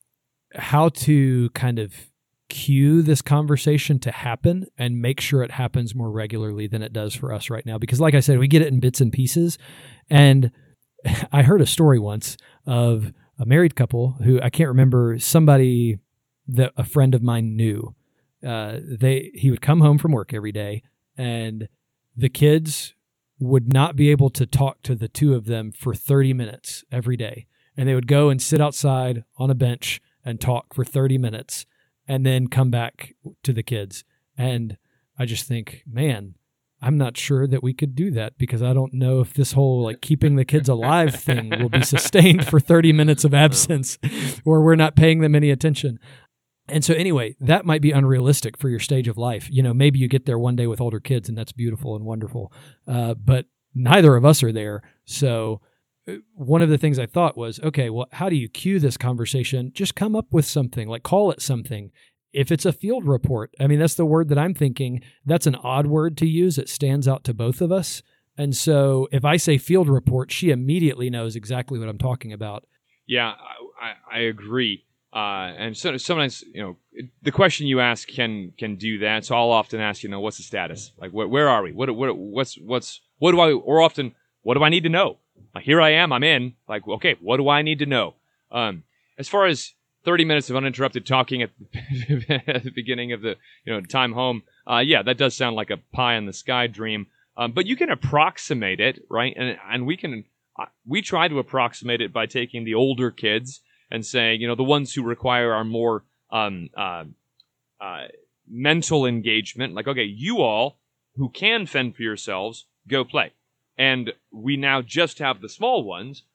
S2: how to kind of cue this conversation to happen and make sure it happens more regularly than it does for us right now. Because like I said, we get it in bits and pieces. And I heard a story once of a married couple who, I can't remember, somebody that a friend of mine knew. Uh, they he would come home from work every day, and the kids would not be able to talk to the two of them for thirty minutes every day. And they would go and sit outside on a bench and talk for thirty minutes and then come back to the kids. And I just think, man, I'm not sure that we could do that, because I don't know if this whole like keeping the kids alive thing will be sustained for thirty minutes of absence or we're not paying them any attention. And so anyway, that might be unrealistic for your stage of life. You know, maybe you get there one day with older kids and that's beautiful and wonderful. Uh, but neither of us are there. So one of the things I thought was, okay, well, how do you cue this conversation? Just come up with something, like call it something. If it's a field report, I mean, that's the word that I'm thinking. That's an odd word to use. It stands out to both of us. And so if I say field report, she immediately knows exactly what I'm talking about.
S1: Yeah, I, I agree. Uh, and so, sometimes, you know, the question you ask can can do that. So I'll often ask, you know, what's the status? Like, wh- where are we? What what what's what's what do I? Or often, what do I need to know? Like, here I am. I'm in. Like, okay, what do I need to know? Um, as far as thirty minutes of uninterrupted talking at the, at the beginning of the you know time home, uh, yeah, that does sound like a pie in the sky dream. Um, but you can approximate it, right? And and we can uh, we try to approximate it by taking the older kids and saying, you know, the ones who require our more um, uh, uh, mental engagement. Like, okay, you all who can fend for yourselves, go play. And we now just have the small ones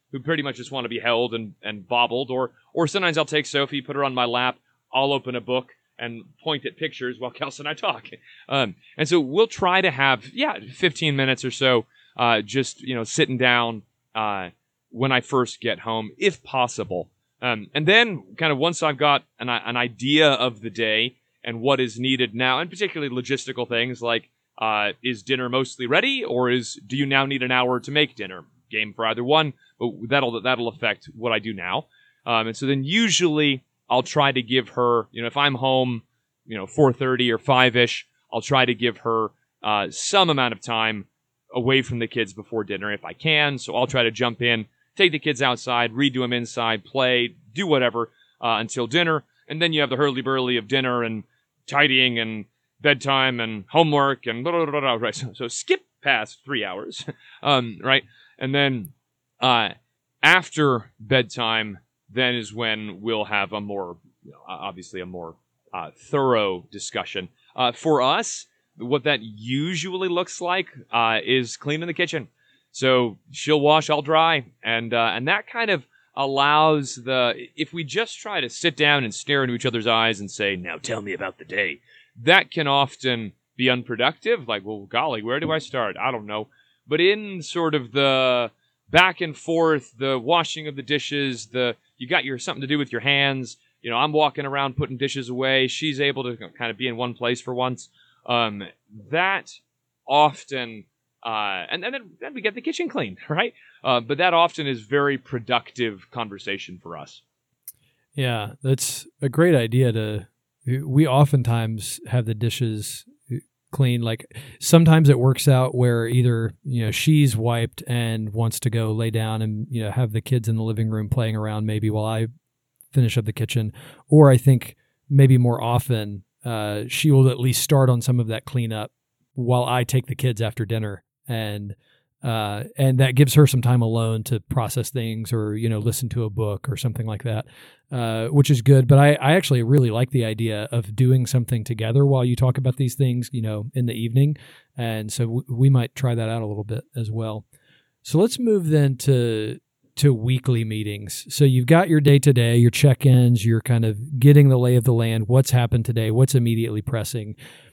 S1: who pretty much just want to be held and, and bobbled, or or sometimes I'll take Sophie, put her on my lap, I'll open a book and point at pictures while Kelsey and I talk. Um, and so we'll try to have, yeah, fifteen minutes or so, uh, just, you know, sitting down uh, when I first get home, if possible. Um, and then kind of once I've got an, an idea of the day and what is needed now, and particularly logistical things like, uh, is dinner mostly ready, or is do you now need an hour to make dinner? Game for either one, but that'll that'll affect what I do now. Um, and so then usually I'll try to give her, you know, if I'm home, you know, four thirty or five-ish, I'll try to give her uh, some amount of time away from the kids before dinner if I can. So I'll try to jump in, take the kids outside, read to them inside, play, do whatever uh, until dinner. And then you have the hurly-burly of dinner and tidying and bedtime and homework and blah, blah, blah, blah, right. So, so skip past three hours, um, right? And then uh, after bedtime, then is when we'll have a more, you know, obviously a more uh, thorough discussion. Uh, for us, what that usually looks like uh, is cleaning the kitchen. So she'll wash, I'll dry, and uh, and that kind of allows the, if we just try to sit down and stare into each other's eyes and say, now tell me about the day, that can often be unproductive. Like, well, golly, where do I start? I don't know. But in sort of the back and forth, the washing of the dishes, the you got your something to do with your hands. You know, I'm walking around putting dishes away. She's able to kind of be in one place for once. Um, that often, uh, and, and then, then we get the kitchen clean, right? Uh, but that often is very productive conversation for us.
S2: Yeah, that's a great idea to, we oftentimes have the dishes clean. Like sometimes it works out where either, you know, she's wiped and wants to go lay down and, you know, have the kids in the living room playing around maybe while I finish up the kitchen. Or I think maybe more often uh, she will at least start on some of that cleanup while I take the kids after dinner. And uh, and that gives her some time alone to process things or, you know, listen to a book or something like that, uh, which is good. But I, I actually really like the idea of doing something together while you talk about these things, you know, in the evening. And so w- we might try that out a little bit as well. So let's move then to to weekly meetings. So you've got your day-to-day, your check-ins, you're kind of getting the lay of the land, what's happened today, what's immediately pressing.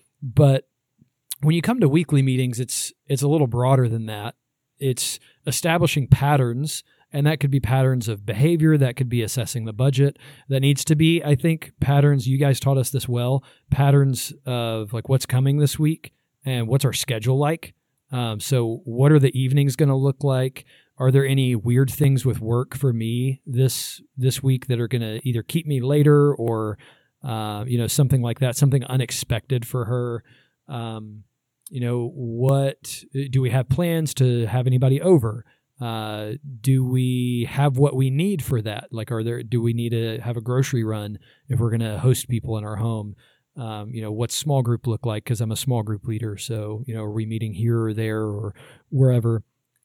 S2: But when you come to weekly meetings, it's it's a little broader than that. It's establishing patterns, and that could be patterns of behavior, that could be assessing the budget. That needs to be, I think, patterns, you guys taught us this well, patterns of like what's coming this week and what's our schedule like. Um, so what are the evenings going to look like? Are there any weird things with work for me this this week that are going to either keep me later or, uh, you know, something like that, something unexpected for her? Um, you know, what do we have plans to have anybody over? Uh, do we have what we need for that? Like, are there, do we need to have a grocery run if we're going to host people in our home? Um, you know, what's small group look like? Cause I'm a small group leader. So, you know, are we meeting here or there or wherever?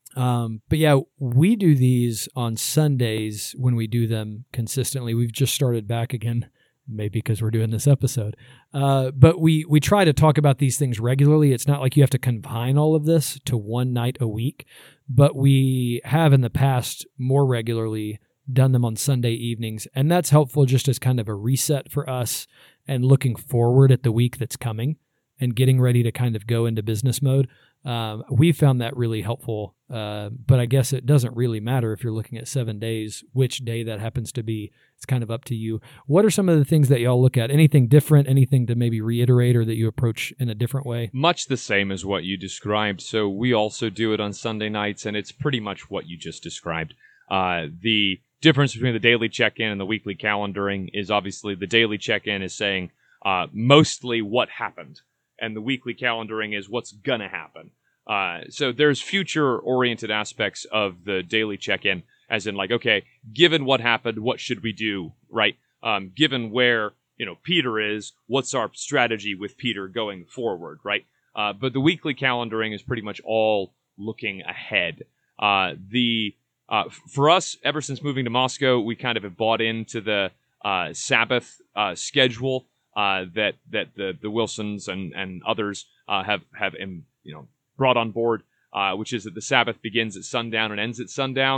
S2: Um, but yeah, we do these on Sundays when we do them consistently. We've just started back again, maybe because we're doing this episode. Uh, but we, we try to talk about these things regularly. It's not like you have to confine all of this to one night a week, but we have in the past more regularly done them on Sunday evenings. And that's helpful just as kind of a reset for us and looking forward at the week that's coming and getting ready to kind of go into business mode. Um, we found that really helpful, uh, but I guess it doesn't really matter if you're looking at seven days, which day that happens to be. It's kind of up to you. What are some of the things that y'all look at? Anything different, anything to maybe reiterate or that you approach in a different way?
S1: Much the same as what you described. So we also do it on Sunday nights, and it's pretty much what you just described. Uh, the difference between the daily check-in and the weekly calendaring is obviously the daily check-in is saying uh, mostly what happened. And the weekly calendaring is what's going to happen. Uh, so there's future-oriented aspects of the daily check-in, as in like, okay, given what happened, what should we do, right? Um, given where, you know, Peter is, what's our strategy with Peter going forward, right? Uh, but the weekly calendaring is pretty much all looking ahead. Uh, the uh, f- for us, ever since moving to Moscow, we kind of have bought into the uh, Sabbath uh, schedule. Uh, that that the the Wilsons and and others uh, have have um, you know brought on board, uh, which is that the Sabbath begins at sundown and ends at sundown.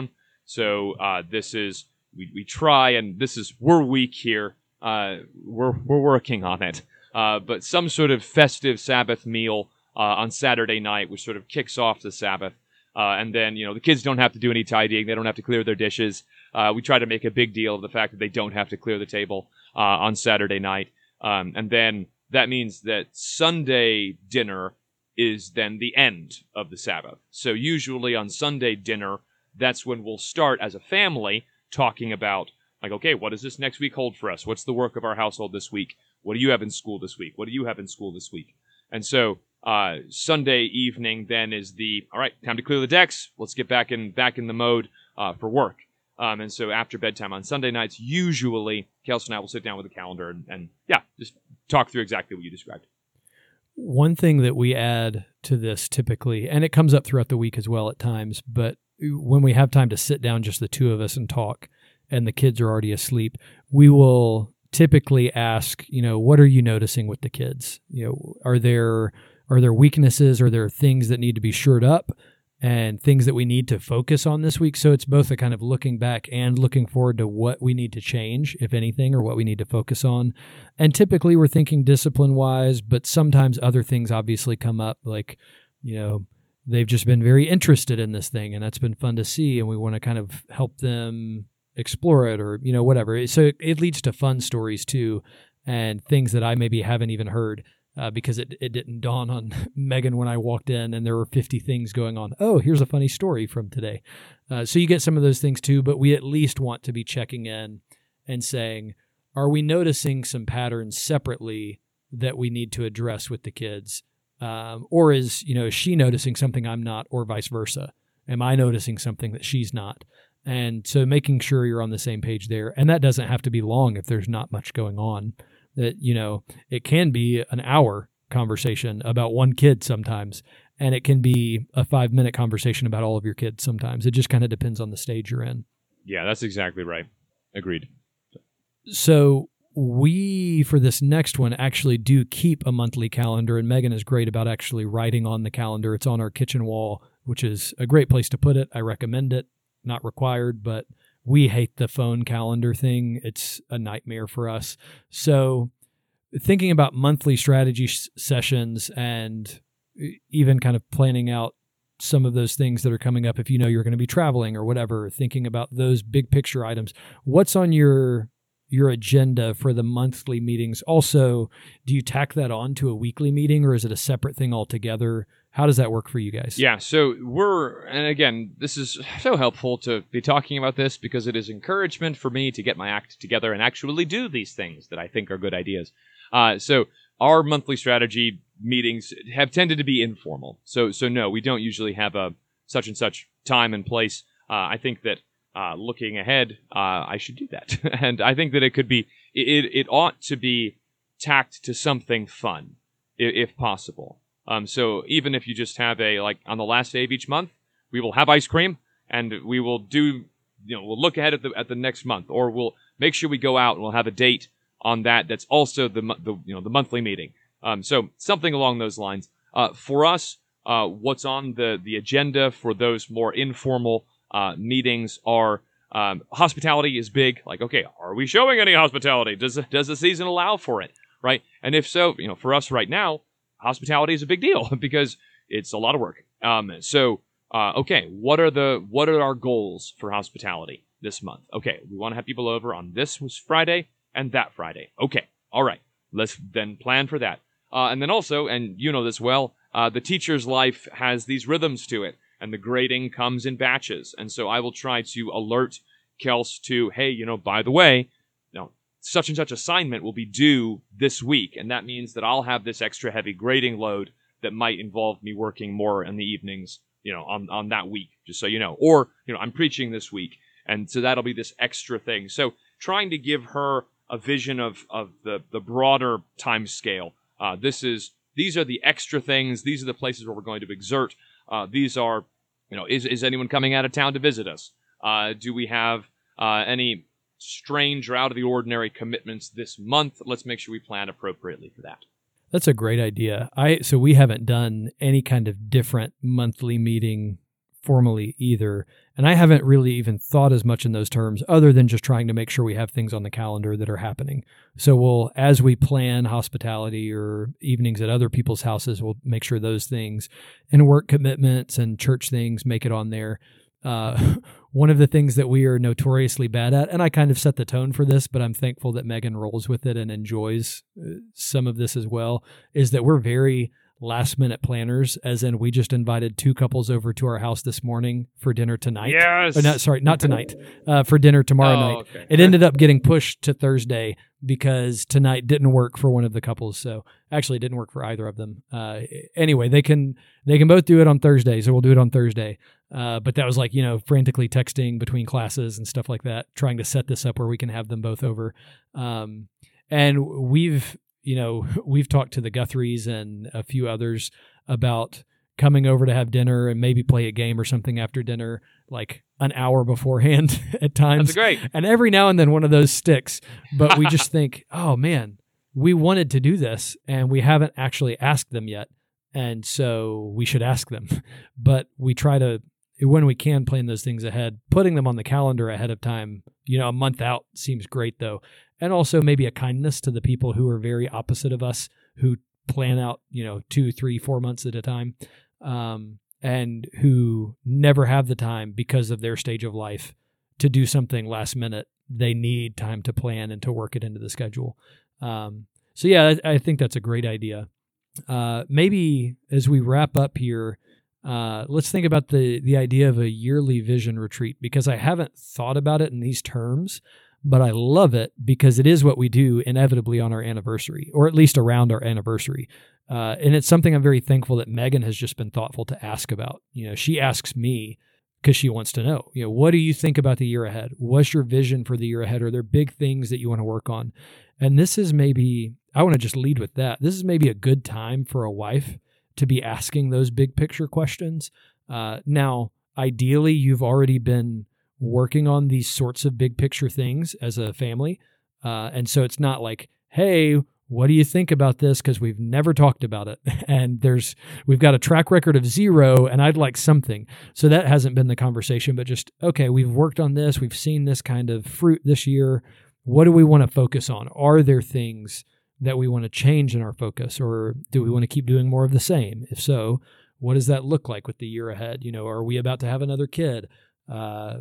S1: So uh, this is we we try, and this is we're weak here. Uh, we're we're working on it. Uh, but some sort of festive Sabbath meal uh, on Saturday night, which sort of kicks off the Sabbath. Uh, and then, you know, the kids don't have to do any tidying. They don't have to clear their dishes. Uh, we try to make a big deal of the fact that they don't have to clear the table uh, on Saturday night. Um, and then that means that Sunday dinner is then the end of the Sabbath. So usually on Sunday dinner, that's when we'll start as a family talking about, like, okay, what does this next week hold for us? What's the work of our household this week? What do you have in school this week? What do you have in school this week? And so uh, Sunday evening then is the, all right, time to clear the decks. Let's get back in back in the mode uh, for work. Um, and so after bedtime on Sunday nights, usually Kelsey and I will sit down with a calendar and, and, yeah, just talk through exactly what you described.
S2: One thing that we add to this typically, and it comes up throughout the week as well at times, but when we have time to sit down, just the two of us, and talk, and the kids are already asleep, we will typically ask, you know, what are you noticing with the kids? You know, are there are there weaknesses? Are there things that need to be shored up and things that we need to focus on this week? So it's both a kind of looking back and looking forward to what we need to change, if anything, or what we need to focus on. And typically we're thinking discipline-wise, but sometimes other things obviously come up, like, you know, they've just been very interested in this thing, and that's been fun to see, and we want to kind of help them explore it, or, you know, whatever. So it, it leads to fun stories too, and things that I maybe haven't even heard uh, because it, it didn't dawn on Megan when I walked in and there were fifty things going on. Oh, here's a funny story from today. Uh, so you get some of those things too, but we at least want to be checking in and saying, are we noticing some patterns separately that we need to address with the kids? Um, or is, you know, is she noticing something I'm not, or vice versa? Am I noticing something that she's not? And so making sure you're on the same page there. And that doesn't have to be long if there's not much going on. That, you know, it can be an hour conversation about one kid sometimes, and it can be a five minute conversation about all of your kids sometimes. It just kind of depends on the stage you're in.
S1: Yeah, that's exactly right. Agreed.
S2: So we, for this next one, actually do keep a monthly calendar, and Megan is great about actually writing on the calendar. It's on our kitchen wall, which is a great place to put it. I recommend it. Not required, but we hate the phone calendar thing. It's a nightmare for us. So thinking about monthly strategy sh- sessions and even kind of planning out some of those things that are coming up if you know you're going to be traveling or whatever, thinking about those big picture items. What's on your your agenda for the monthly meetings? Also, do you tack that on to a weekly meeting, or is it a separate thing altogether? How does that work for you guys?
S1: Yeah, so we're, and again, this is so helpful to be talking about this because it is encouragement for me to get my act together and actually do these things that I think are good ideas. Uh, so our monthly strategy meetings have tended to be informal. So, so no, we don't usually have a such and such time and place. Uh, I think that uh, looking ahead, uh, I should do that. And I think that it could be, it, it ought to be tacked to something fun, if, if possible. Um, so even if you just have a, like, on the last day of each month, we will have ice cream, and we will do, you know, we'll look ahead at the at the next month, or we'll make sure we go out and we'll have a date on that. That's also the, the you know, the monthly meeting. Um, so something along those lines. Uh, for us, uh, what's on the, the agenda for those more informal uh, meetings are, um, hospitality is big. Like, okay, are we showing any hospitality? Does does the season allow for it? Right? And if so, you know, for us right now, hospitality is a big deal because it's a lot of work. Um, so, uh, okay, what are the what are our goals for hospitality this month? Okay, we want to have people over on this Friday and that Friday. Okay, all right, let's then plan for that. Uh, and then also, and you know this well, uh, the teacher's life has these rhythms to it, and the grading comes in batches. And so I will try to alert Kels to, hey, you know, by the way, no. such and such assignment will be due this week, and that means that I'll have this extra heavy grading load that might involve me working more in the evenings, you know, on, on that week, just so you know. Or, you know, I'm preaching this week, and so that'll be this extra thing. So trying to give her a vision of, of the, the broader time scale. Uh, this is, these are the extra things. These are the places where we're going to exert. Uh, these are, you know, is, is anyone coming out of town to visit us? Uh, do we have uh, any strange or out of the ordinary commitments this month? Let's make sure we plan appropriately for that.
S2: That's a great idea. I so we haven't done any kind of different monthly meeting formally either. And I haven't really even thought as much in those terms other than just trying to make sure we have things on the calendar that are happening. So we'll, as we plan hospitality or evenings at other people's houses, we'll make sure those things and work commitments and church things make it on there. Uh, one of the things that we are notoriously bad at, and I kind of set the tone for this, but I'm thankful that Megan rolls with it and enjoys some of this as well, is that we're very last minute planners, as in we just invited two couples over to our house this morning for dinner tonight.
S1: Yes.
S2: Or not, sorry, not tonight, uh, for dinner tomorrow
S1: Oh,
S2: night.
S1: okay.
S2: It ended up getting pushed to Thursday because tonight didn't work for one of the couples. So actually it didn't work for either of them. Uh, anyway, they can, they can both do it on Thursday. So we'll do it on Thursday. Uh, but that was like, you know, frantically texting between classes and stuff like that, trying to set this up where we can have them both over. Um, and we've, you know, we've talked to the Guthries and a few others about coming over to have dinner and maybe play a game or something after dinner, like an hour beforehand at times.
S1: That's great.
S2: And every now and then one of those sticks. But we just think, oh man, we wanted to do this and we haven't actually asked them yet. And so we should ask them. But we try to, when we can, plan those things ahead. Putting them on the calendar ahead of time, you know, a month out seems great though. And also maybe a kindness to the people who are very opposite of us, who plan out, you know, two, three, four months at a time, um, and who never have the time because of their stage of life to do something last minute. They need time to plan and to work it into the schedule. Um, so yeah, I, I think that's a great idea. Uh, maybe as we wrap up here, uh, let's think about the the idea of a yearly vision retreat, because I haven't thought about it in these terms. But I love it because it is what we do inevitably on our anniversary, or at least around our anniversary. Uh, and it's something I'm very thankful that Megan has just been thoughtful to ask about. You know, she asks me because she wants to know, you know, what do you think about the year ahead? What's your vision for the year ahead? Are there big things that you want to work on? And this is maybe, I want to just lead with that. This is maybe a good time for a wife to be asking those big picture questions. Uh, now, ideally, you've already been working on these sorts of big picture things as a family. Uh, and so it's not like, hey, what do you think about this? Because we've never talked about it. And there's, we've got a track record of zero and I'd like something. So that hasn't been the conversation, but just, okay, we've worked on this. We've seen this kind of fruit this year. What do we want to focus on? Are there things that we want to change in our focus, or do we want to keep doing more of the same? If so, what does that look like with the year ahead? You know, are we about to have another kid? Uh,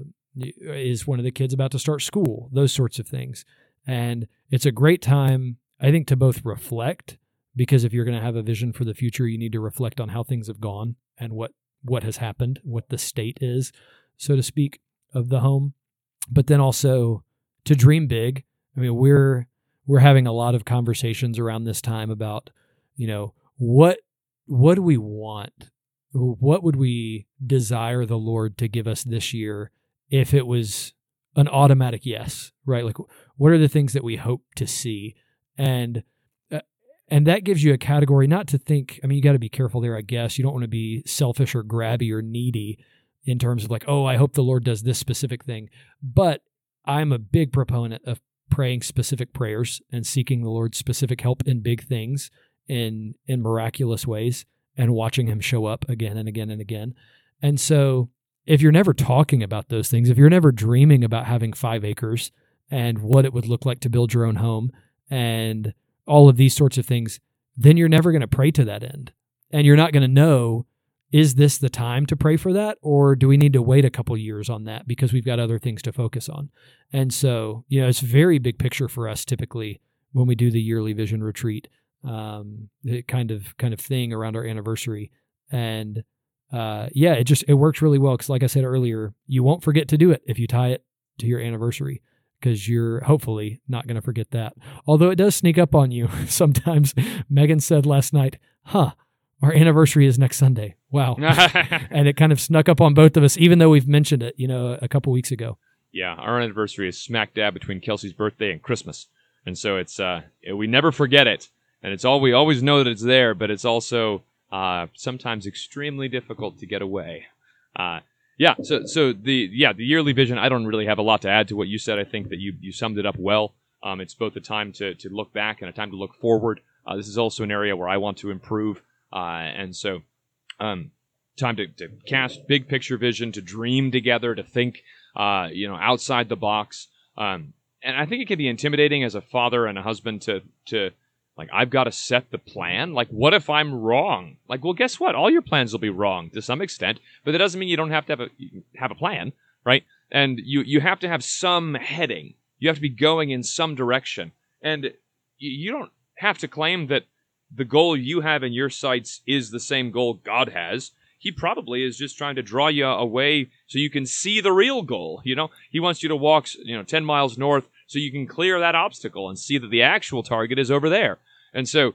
S2: Is one of the kids about to start school? Those sorts of things. And it's a great time, I think, to both reflect, because if you're going to have a vision for the future, you need to reflect on how things have gone and what, what has happened, what the state is, so to speak, of the home. But then also to dream big. I mean, we're we're having a lot of conversations around this time about, you know, what what do we want? What would we desire the Lord to give us this year if it was an automatic yes, right? Like, what are the things that we hope to see? And uh, and that gives you a category, not to think, I mean, you got to be careful there, I guess. You don't want to be selfish or grabby or needy in terms of like, oh, I hope the Lord does this specific thing. But I'm a big proponent of praying specific prayers and seeking the Lord's specific help in big things, in in miraculous ways, and watching him show up again and again and again. And so if you're never talking about those things, if you're never dreaming about having five acres and what it would look like to build your own home and all of these sorts of things, then you're never going to pray to that end. And you're not going to know, is this the time to pray for that? Or do we need to wait a couple years on that because we've got other things to focus on? And so, you know, it's very big picture for us typically when we do the yearly vision retreat, um, kind of kind of thing around our anniversary. And Uh, yeah, it just, it works really well. Cause like I said earlier, you won't forget to do it if you tie it to your anniversary, cause you're hopefully not going to forget that. Although it does sneak up on you sometimes. Megan said last night, huh, our anniversary is next Sunday. Wow. And it kind of snuck up on both of us, even though we've mentioned it, you know, a couple weeks ago.
S1: Yeah. Our anniversary is smack dab between Kelsey's birthday and Christmas. And so it's, uh, we never forget it. And it's all, we always know that it's there, but it's also, Uh, sometimes extremely difficult to get away. Uh, yeah, so so the yeah the yearly vision, I don't really have a lot to add to what you said. I think that you you summed it up well. Um, it's both a time to to look back and a time to look forward. Uh, this is also an area where I want to improve, uh, and so um, time to, to cast big picture vision, to dream together, to think, uh, you know, outside the box. Um, and I think it can be intimidating as a father and a husband to, to like, I've got to set the plan. Like, what if I'm wrong? Like, well, guess what? All your plans will be wrong to some extent, but that doesn't mean you don't have to have a, have a plan, right? And you, you have to have some heading. You have to be going in some direction. And you don't have to claim that the goal you have in your sights is the same goal God has. He probably is just trying to draw you away so you can see the real goal. You know, he wants you to walk, you know, ten miles north so you can clear that obstacle and see that the actual target is over there. And so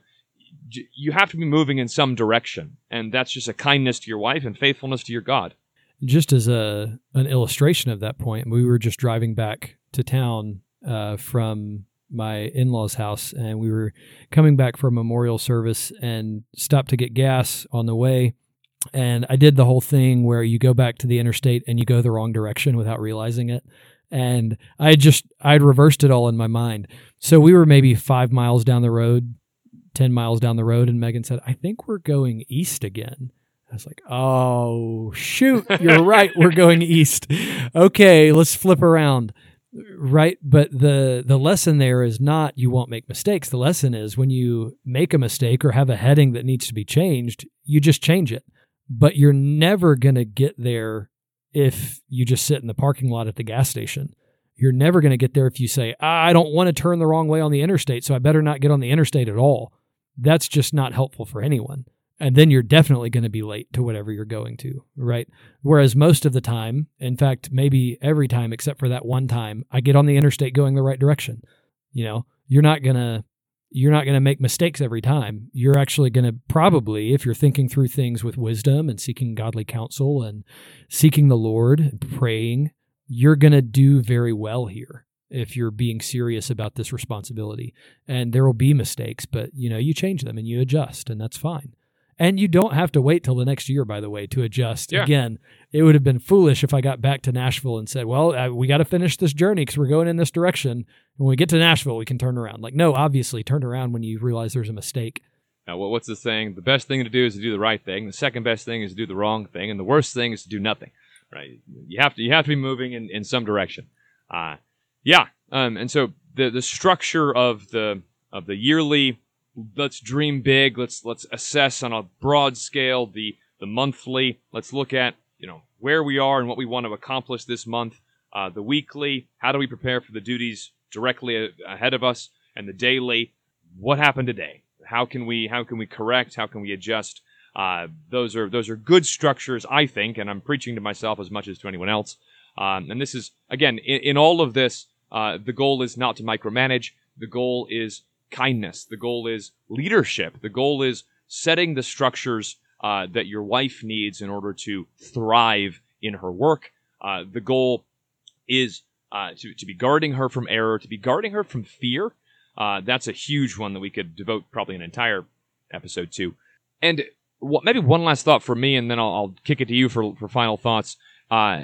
S1: you have to be moving in some direction. And that's just a kindness to your wife and faithfulness to your God.
S2: Just as a an illustration of that point, we were just driving back to town uh, from my in-laws' house, and we were coming back for a memorial service and stopped to get gas on the way. And I did the whole thing where you go back to the interstate and you go the wrong direction without realizing it. And I just, I'd reversed it all in my mind. So we were maybe five miles down the road, ten miles down the road, and Megan said, I think we're going east again. I was like, oh, shoot, you're right. We're going east. Okay, let's flip around. Right. But the, the lesson there is not you won't make mistakes. The lesson is when you make a mistake or have a heading that needs to be changed, you just change it. But you're never going to get there if you just sit in the parking lot at the gas station. You're never going to get there if you say, I don't want to turn the wrong way on the interstate, so I better not get on the interstate at all. That's just not helpful for anyone. And then you're definitely going to be late to whatever you're going to, right? Whereas most of the time, in fact, maybe every time except for that one time, I get on the interstate going the right direction. You know, you're not going to you're not going to make mistakes every time. You're actually going to probably, if you're thinking through things with wisdom and seeking godly counsel and seeking the Lord and praying, you're going to do very well here if you're being serious about this responsibility. And there will be mistakes, but you know, you change them and you adjust, and that's fine. And you don't have to wait till the next year, by the way, to adjust. Yeah. Again, it would have been foolish if I got back to Nashville and said, well, uh, we got to finish this journey because we're going in this direction. When we get to Nashville, we can turn around. Like, no, obviously, turn around when you realize there's a mistake.
S1: Now, well, what's the saying? The best thing to do is to do the right thing. The second best thing is to do the wrong thing. And the worst thing is to do nothing. Right? You have to you have to be moving in, in some direction. Uh, yeah. Um, and so the the structure of the of the yearly, let's dream big. Let's let's assess on a broad scale the the monthly. Let's look at you know where we are and what we want to accomplish this month. Uh, the weekly, how do we prepare for the duties directly a- ahead of us? And the daily, what happened today? How can we how can we correct? How can we adjust? Uh, those are those are good structures, I think, and I'm preaching to myself as much as to anyone else. Um, and this is again in, in all of this, uh, the goal is not to micromanage. The goal is kindness. The goal is leadership. The goal is setting the structures uh, that your wife needs in order to thrive in her work. Uh, the goal is uh, to, to be guarding her from error, to be guarding her from fear. Uh, that's a huge one that we could devote probably an entire episode to. And what, maybe one last thought for me, and then I'll, I'll kick it to you for, for final thoughts. Uh,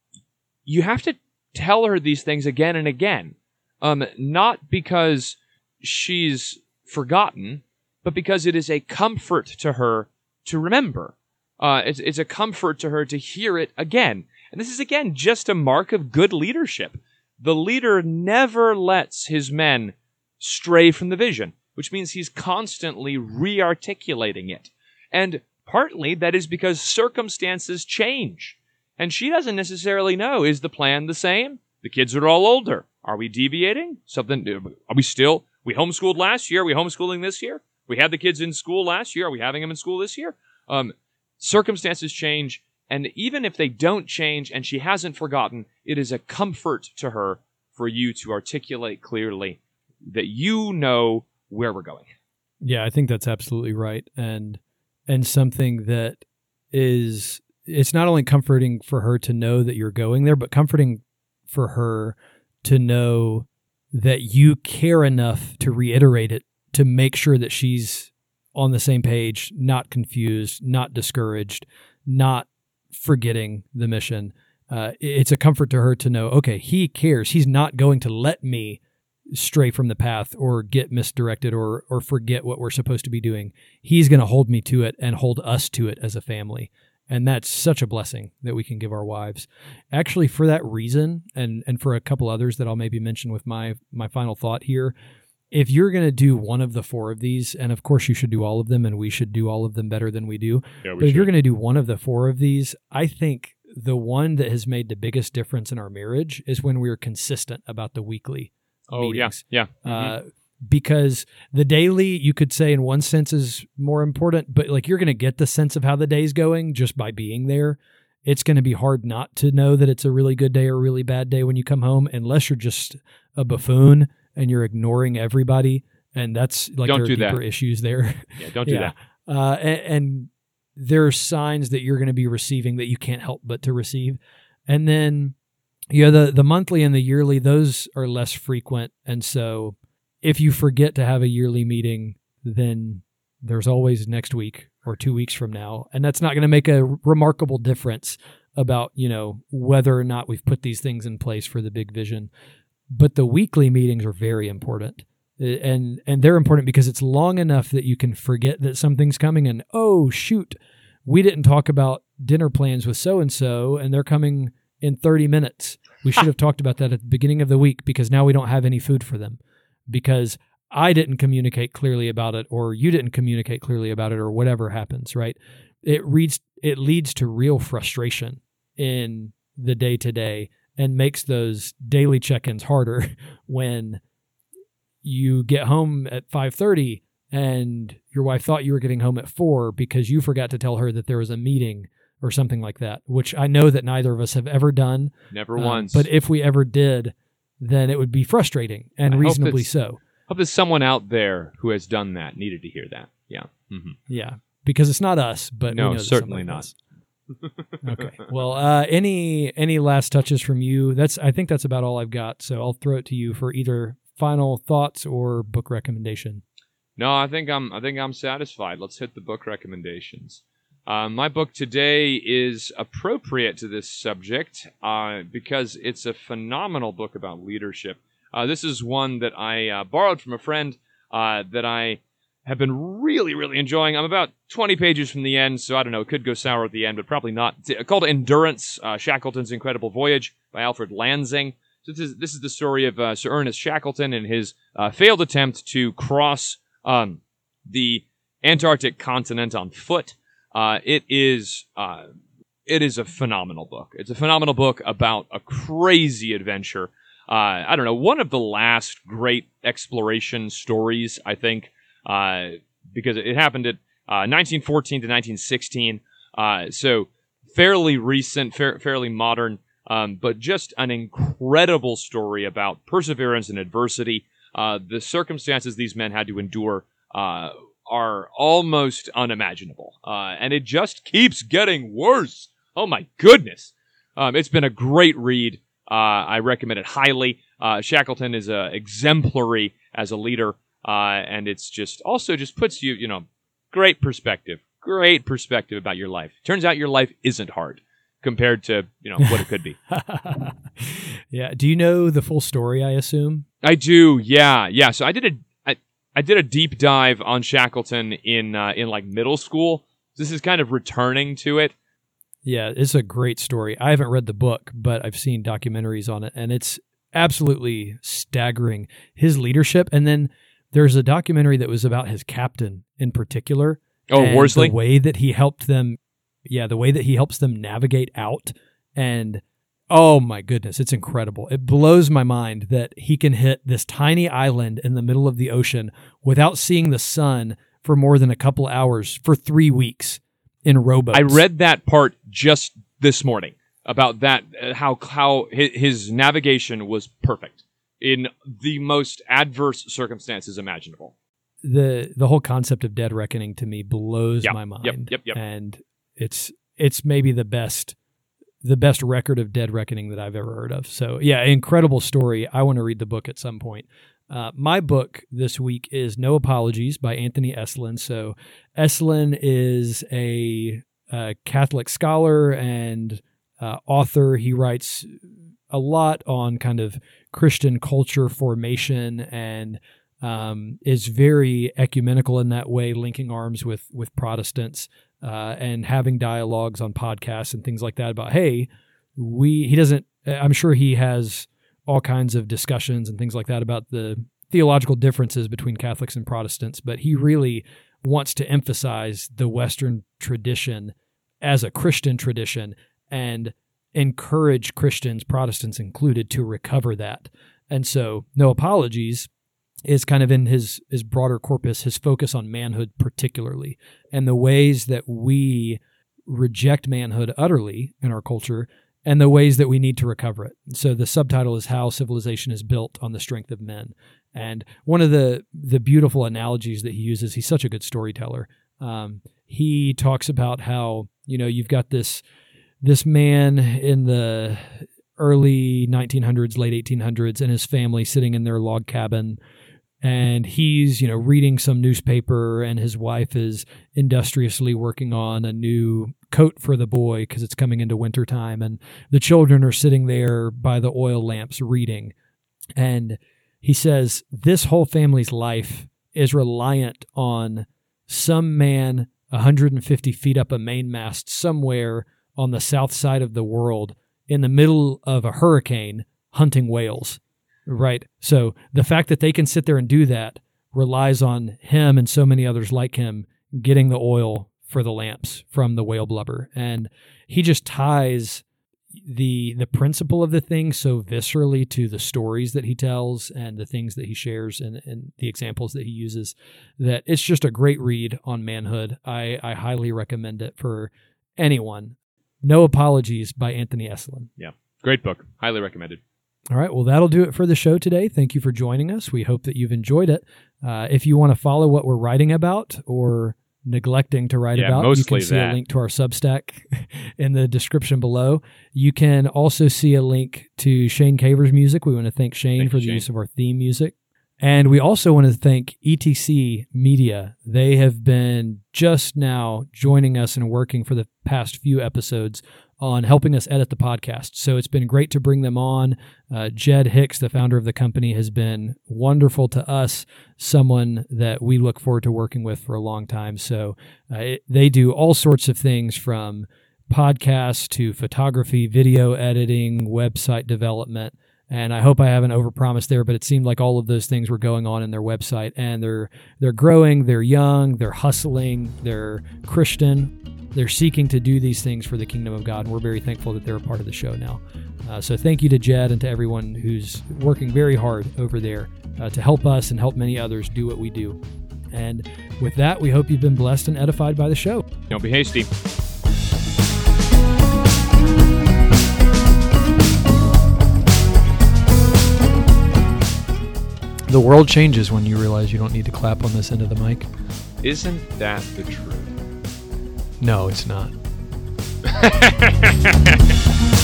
S1: you have to tell her these things again and again, um, not because she's forgotten, but because it is a comfort to her to remember. Uh, it's, it's a comfort to her to hear it again. And this is, again, just a mark of good leadership. The leader never lets his men stray from the vision, which means he's constantly re-articulating it. And partly that is because circumstances change. And she doesn't necessarily know, is the plan the same? The kids are all older. Are we deviating? Something? Are we still... We homeschooled last year. Are we homeschooling this year? We had the kids in school last year. Are we having them in school this year? Um, circumstances change, and even if they don't change and she hasn't forgotten, it is a comfort to her for you to articulate clearly that you know where we're going.
S2: Yeah, I think that's absolutely right. And and something that is, it's not only comforting for her to know that you're going there, but comforting for her to know that you care enough to reiterate it, to make sure that she's on the same page, not confused, not discouraged, not forgetting the mission. Uh, it's a comfort to her to know, okay, he cares. He's not going to let me stray from the path or get misdirected or or forget what we're supposed to be doing. He's going to hold me to it and hold us to it as a family. And that's such a blessing that we can give our wives. Actually, for that reason, and and for a couple others that I'll maybe mention with my my final thought here, if you're going to do one of the four of these, and of course you should do all of them, and we should do all of them better than we do,
S1: Yeah, we
S2: but if
S1: should.
S2: you're going to do one of the four of these, I think the one that has made the biggest difference in our marriage is when we're consistent about the weekly
S1: Oh,
S2: meetings.
S1: yeah, yeah. Mhm.
S2: Uh, because the daily, you could say in one sense is more important, but like you're going to get the sense of how the day's going just by being there. It's going to be hard not to know that it's a really good day or a really bad day when you come home, unless you're just a buffoon and you're ignoring everybody. And that's like,
S1: Don't
S2: there are
S1: do that.
S2: deeper issues there.
S1: Yeah, don't do
S2: Yeah.
S1: that.
S2: Uh, and, and there are signs that you're going to be receiving that you can't help but to receive. And then, yeah, the, the monthly and the yearly, those are less frequent. And so if you forget to have a yearly meeting, then there's always next week or two weeks from now. And that's not going to make a remarkable difference about, you know, whether or not we've put these things in place for the big vision. But the weekly meetings are very important. And and they're important because it's long enough that you can forget that something's coming and, oh, shoot, we didn't talk about dinner plans with so-and-so and they're coming in thirty minutes. We should have talked about that at the beginning of the week because now we don't have any food for them because I didn't communicate clearly about it or you didn't communicate clearly about it or whatever happens, right? It reads, it leads to real frustration in the day-to-day and makes those daily check-ins harder when you get home at five thirty and your wife thought you were getting home at four because you forgot to tell her that there was a meeting or something like that, which I know that neither of us have ever done.
S1: Never
S2: Um,
S1: once.
S2: But if we ever did, then it would be frustrating and
S1: I hope
S2: reasonably
S1: it's-
S2: so.
S1: Hope there's someone out there who has done that, needed to hear that. Yeah. hmm
S2: Yeah, because it's not us, but
S1: No,
S2: we know that
S1: certainly
S2: somebody
S1: not.
S2: does. Okay. Well, uh, any any last touches from you? That's I think that's about all I've got. So I'll throw it to you for either final thoughts or book recommendation.
S1: No, I think I'm. I think I'm satisfied. Let's hit the book recommendations. Uh, my book today is appropriate to this subject uh, because it's a phenomenal book about leadership. Uh, this is one that I uh, borrowed from a friend uh, that I have been really, really enjoying. I'm about twenty pages from the end, so I don't know. It could go sour at the end, but probably not. It's called Endurance: uh, Shackleton's Incredible Voyage by Alfred Lansing. So this is this is the story of uh, Sir Ernest Shackleton and his uh, failed attempt to cross um, the Antarctic continent on foot. Uh, it is uh, it is a phenomenal book. It's a phenomenal book about a crazy adventure. Uh, I don't know, one of the last great exploration stories, I think, uh, because it happened at uh, nineteen fourteen to nineteen sixteen. Uh, so fairly recent, fa- fairly modern. Um, but just an incredible story about perseverance and adversity. Uh, the circumstances these men had to endure uh, are almost unimaginable. Uh, and it just keeps getting worse. Oh, my goodness. Um, it's been a great read. Uh, I recommend it highly. Uh, Shackleton is uh, exemplary as a leader. Uh, and it's just also just puts you, you know, great perspective. Great perspective about your life. Turns out your life isn't hard compared to, you know, what it could be.
S2: Yeah. Do you know the full story, I assume?
S1: I do, yeah, yeah. So I did a, I, I did a deep dive on Shackleton in, uh, in like middle school. This is kind of returning to it.
S2: Yeah, it's a great story. I haven't read the book, but I've seen documentaries on it, and it's absolutely staggering, his leadership. And then there's a documentary that was about his captain in particular.
S1: Oh,
S2: and
S1: Worsley?
S2: The way that he helped them, yeah, the way that he helps them navigate out. And oh my goodness, it's incredible. It blows my mind that he can hit this tiny island in the middle of the ocean without seeing the sun for more than a couple hours for three weeks in rowboats.
S1: I read that part just this morning about that, uh, how how his, his navigation was perfect in the most adverse circumstances imaginable.
S2: the the whole concept of dead reckoning to me blows
S1: Yep,
S2: my mind.
S1: yep, yep, yep.
S2: And it's it's maybe the best the best record of dead reckoning that I've ever heard of. So yeah, incredible story. I want to read the book at some point. Uh, my book this week is No Apologies by Anthony Esolen. So Esolen is a, a Catholic scholar and uh, author. He writes a lot on kind of Christian culture formation and um, is very ecumenical in that way, linking arms with with Protestants. uh, and having dialogues on podcasts and things like that about, hey, we, he doesn't, I'm sure he has all kinds of discussions and things like that about the theological differences between Catholics and Protestants, but he really wants to emphasize the Western tradition as a Christian tradition and encourage Christians, Protestants included, to recover that. And so No Apologies is kind of in his, his broader corpus, his focus on manhood particularly, and the ways that we reject manhood utterly in our culture and the ways that we need to recover it. So the subtitle is How Civilization is Built on the Strength of Men. And one of the, the beautiful analogies that he uses, he's such a good storyteller. Um, he talks about how, you know, you've got this, this man in the early nineteen hundreds, late eighteen hundreds, and his family sitting in their log cabin, and he's, you know, reading some newspaper, and his wife is industriously working on a new coat for the boy because it's coming into wintertime, and the children are sitting there by the oil lamps reading. And he says this whole family's life is reliant on some man one hundred fifty feet up a mainmast somewhere on the south side of the world in the middle of a hurricane hunting whales, right? So the fact that they can sit there and do that relies on him and so many others like him getting the oil for the lamps from the whale blubber. And he just ties the the principle of the thing so viscerally to the stories that he tells and the things that he shares and, and the examples that he uses that it's just a great read on manhood. I, I highly recommend it for anyone. No Apologies by Anthony Esolen.
S1: Yeah, great book. Highly recommended.
S2: All right, well, that'll do it for the show today. Thank you for joining us. We hope that you've enjoyed it. Uh, if you want to follow what we're writing about or neglecting to write
S1: yeah,
S2: about, you can see
S1: that.
S2: a link to our Substack in the description below. You can also see a link to Shane Caver's music. We want to thank Shane
S1: thank
S2: for
S1: you,
S2: the
S1: Shane.
S2: use of our theme music. And we also want to thank E T C Media. They have been just now joining us and working for the past few episodes on helping us edit the podcast. So it's been great to bring them on. Uh, Jed Hicks, the founder of the company, has been wonderful to us, someone that we look forward to working with for a long time. So uh, it, they do all sorts of things from podcasts to photography, video editing, website development. And I hope I haven't overpromised there, but it seemed like all of those things were going on in their website. And they're they're growing, they're young, they're hustling, they're Christian. They're seeking to do these things for the kingdom of God, and we're very thankful that they're a part of the show now. Uh, so thank you to Jed and to everyone who's working very hard over there uh, to help us and help many others do what we do. And with that, we hope you've been blessed and edified by the show.
S1: Don't be hasty.
S2: The world changes when you realize you don't need to clap on this end of the mic.
S1: Isn't that the truth?
S2: No, it's not.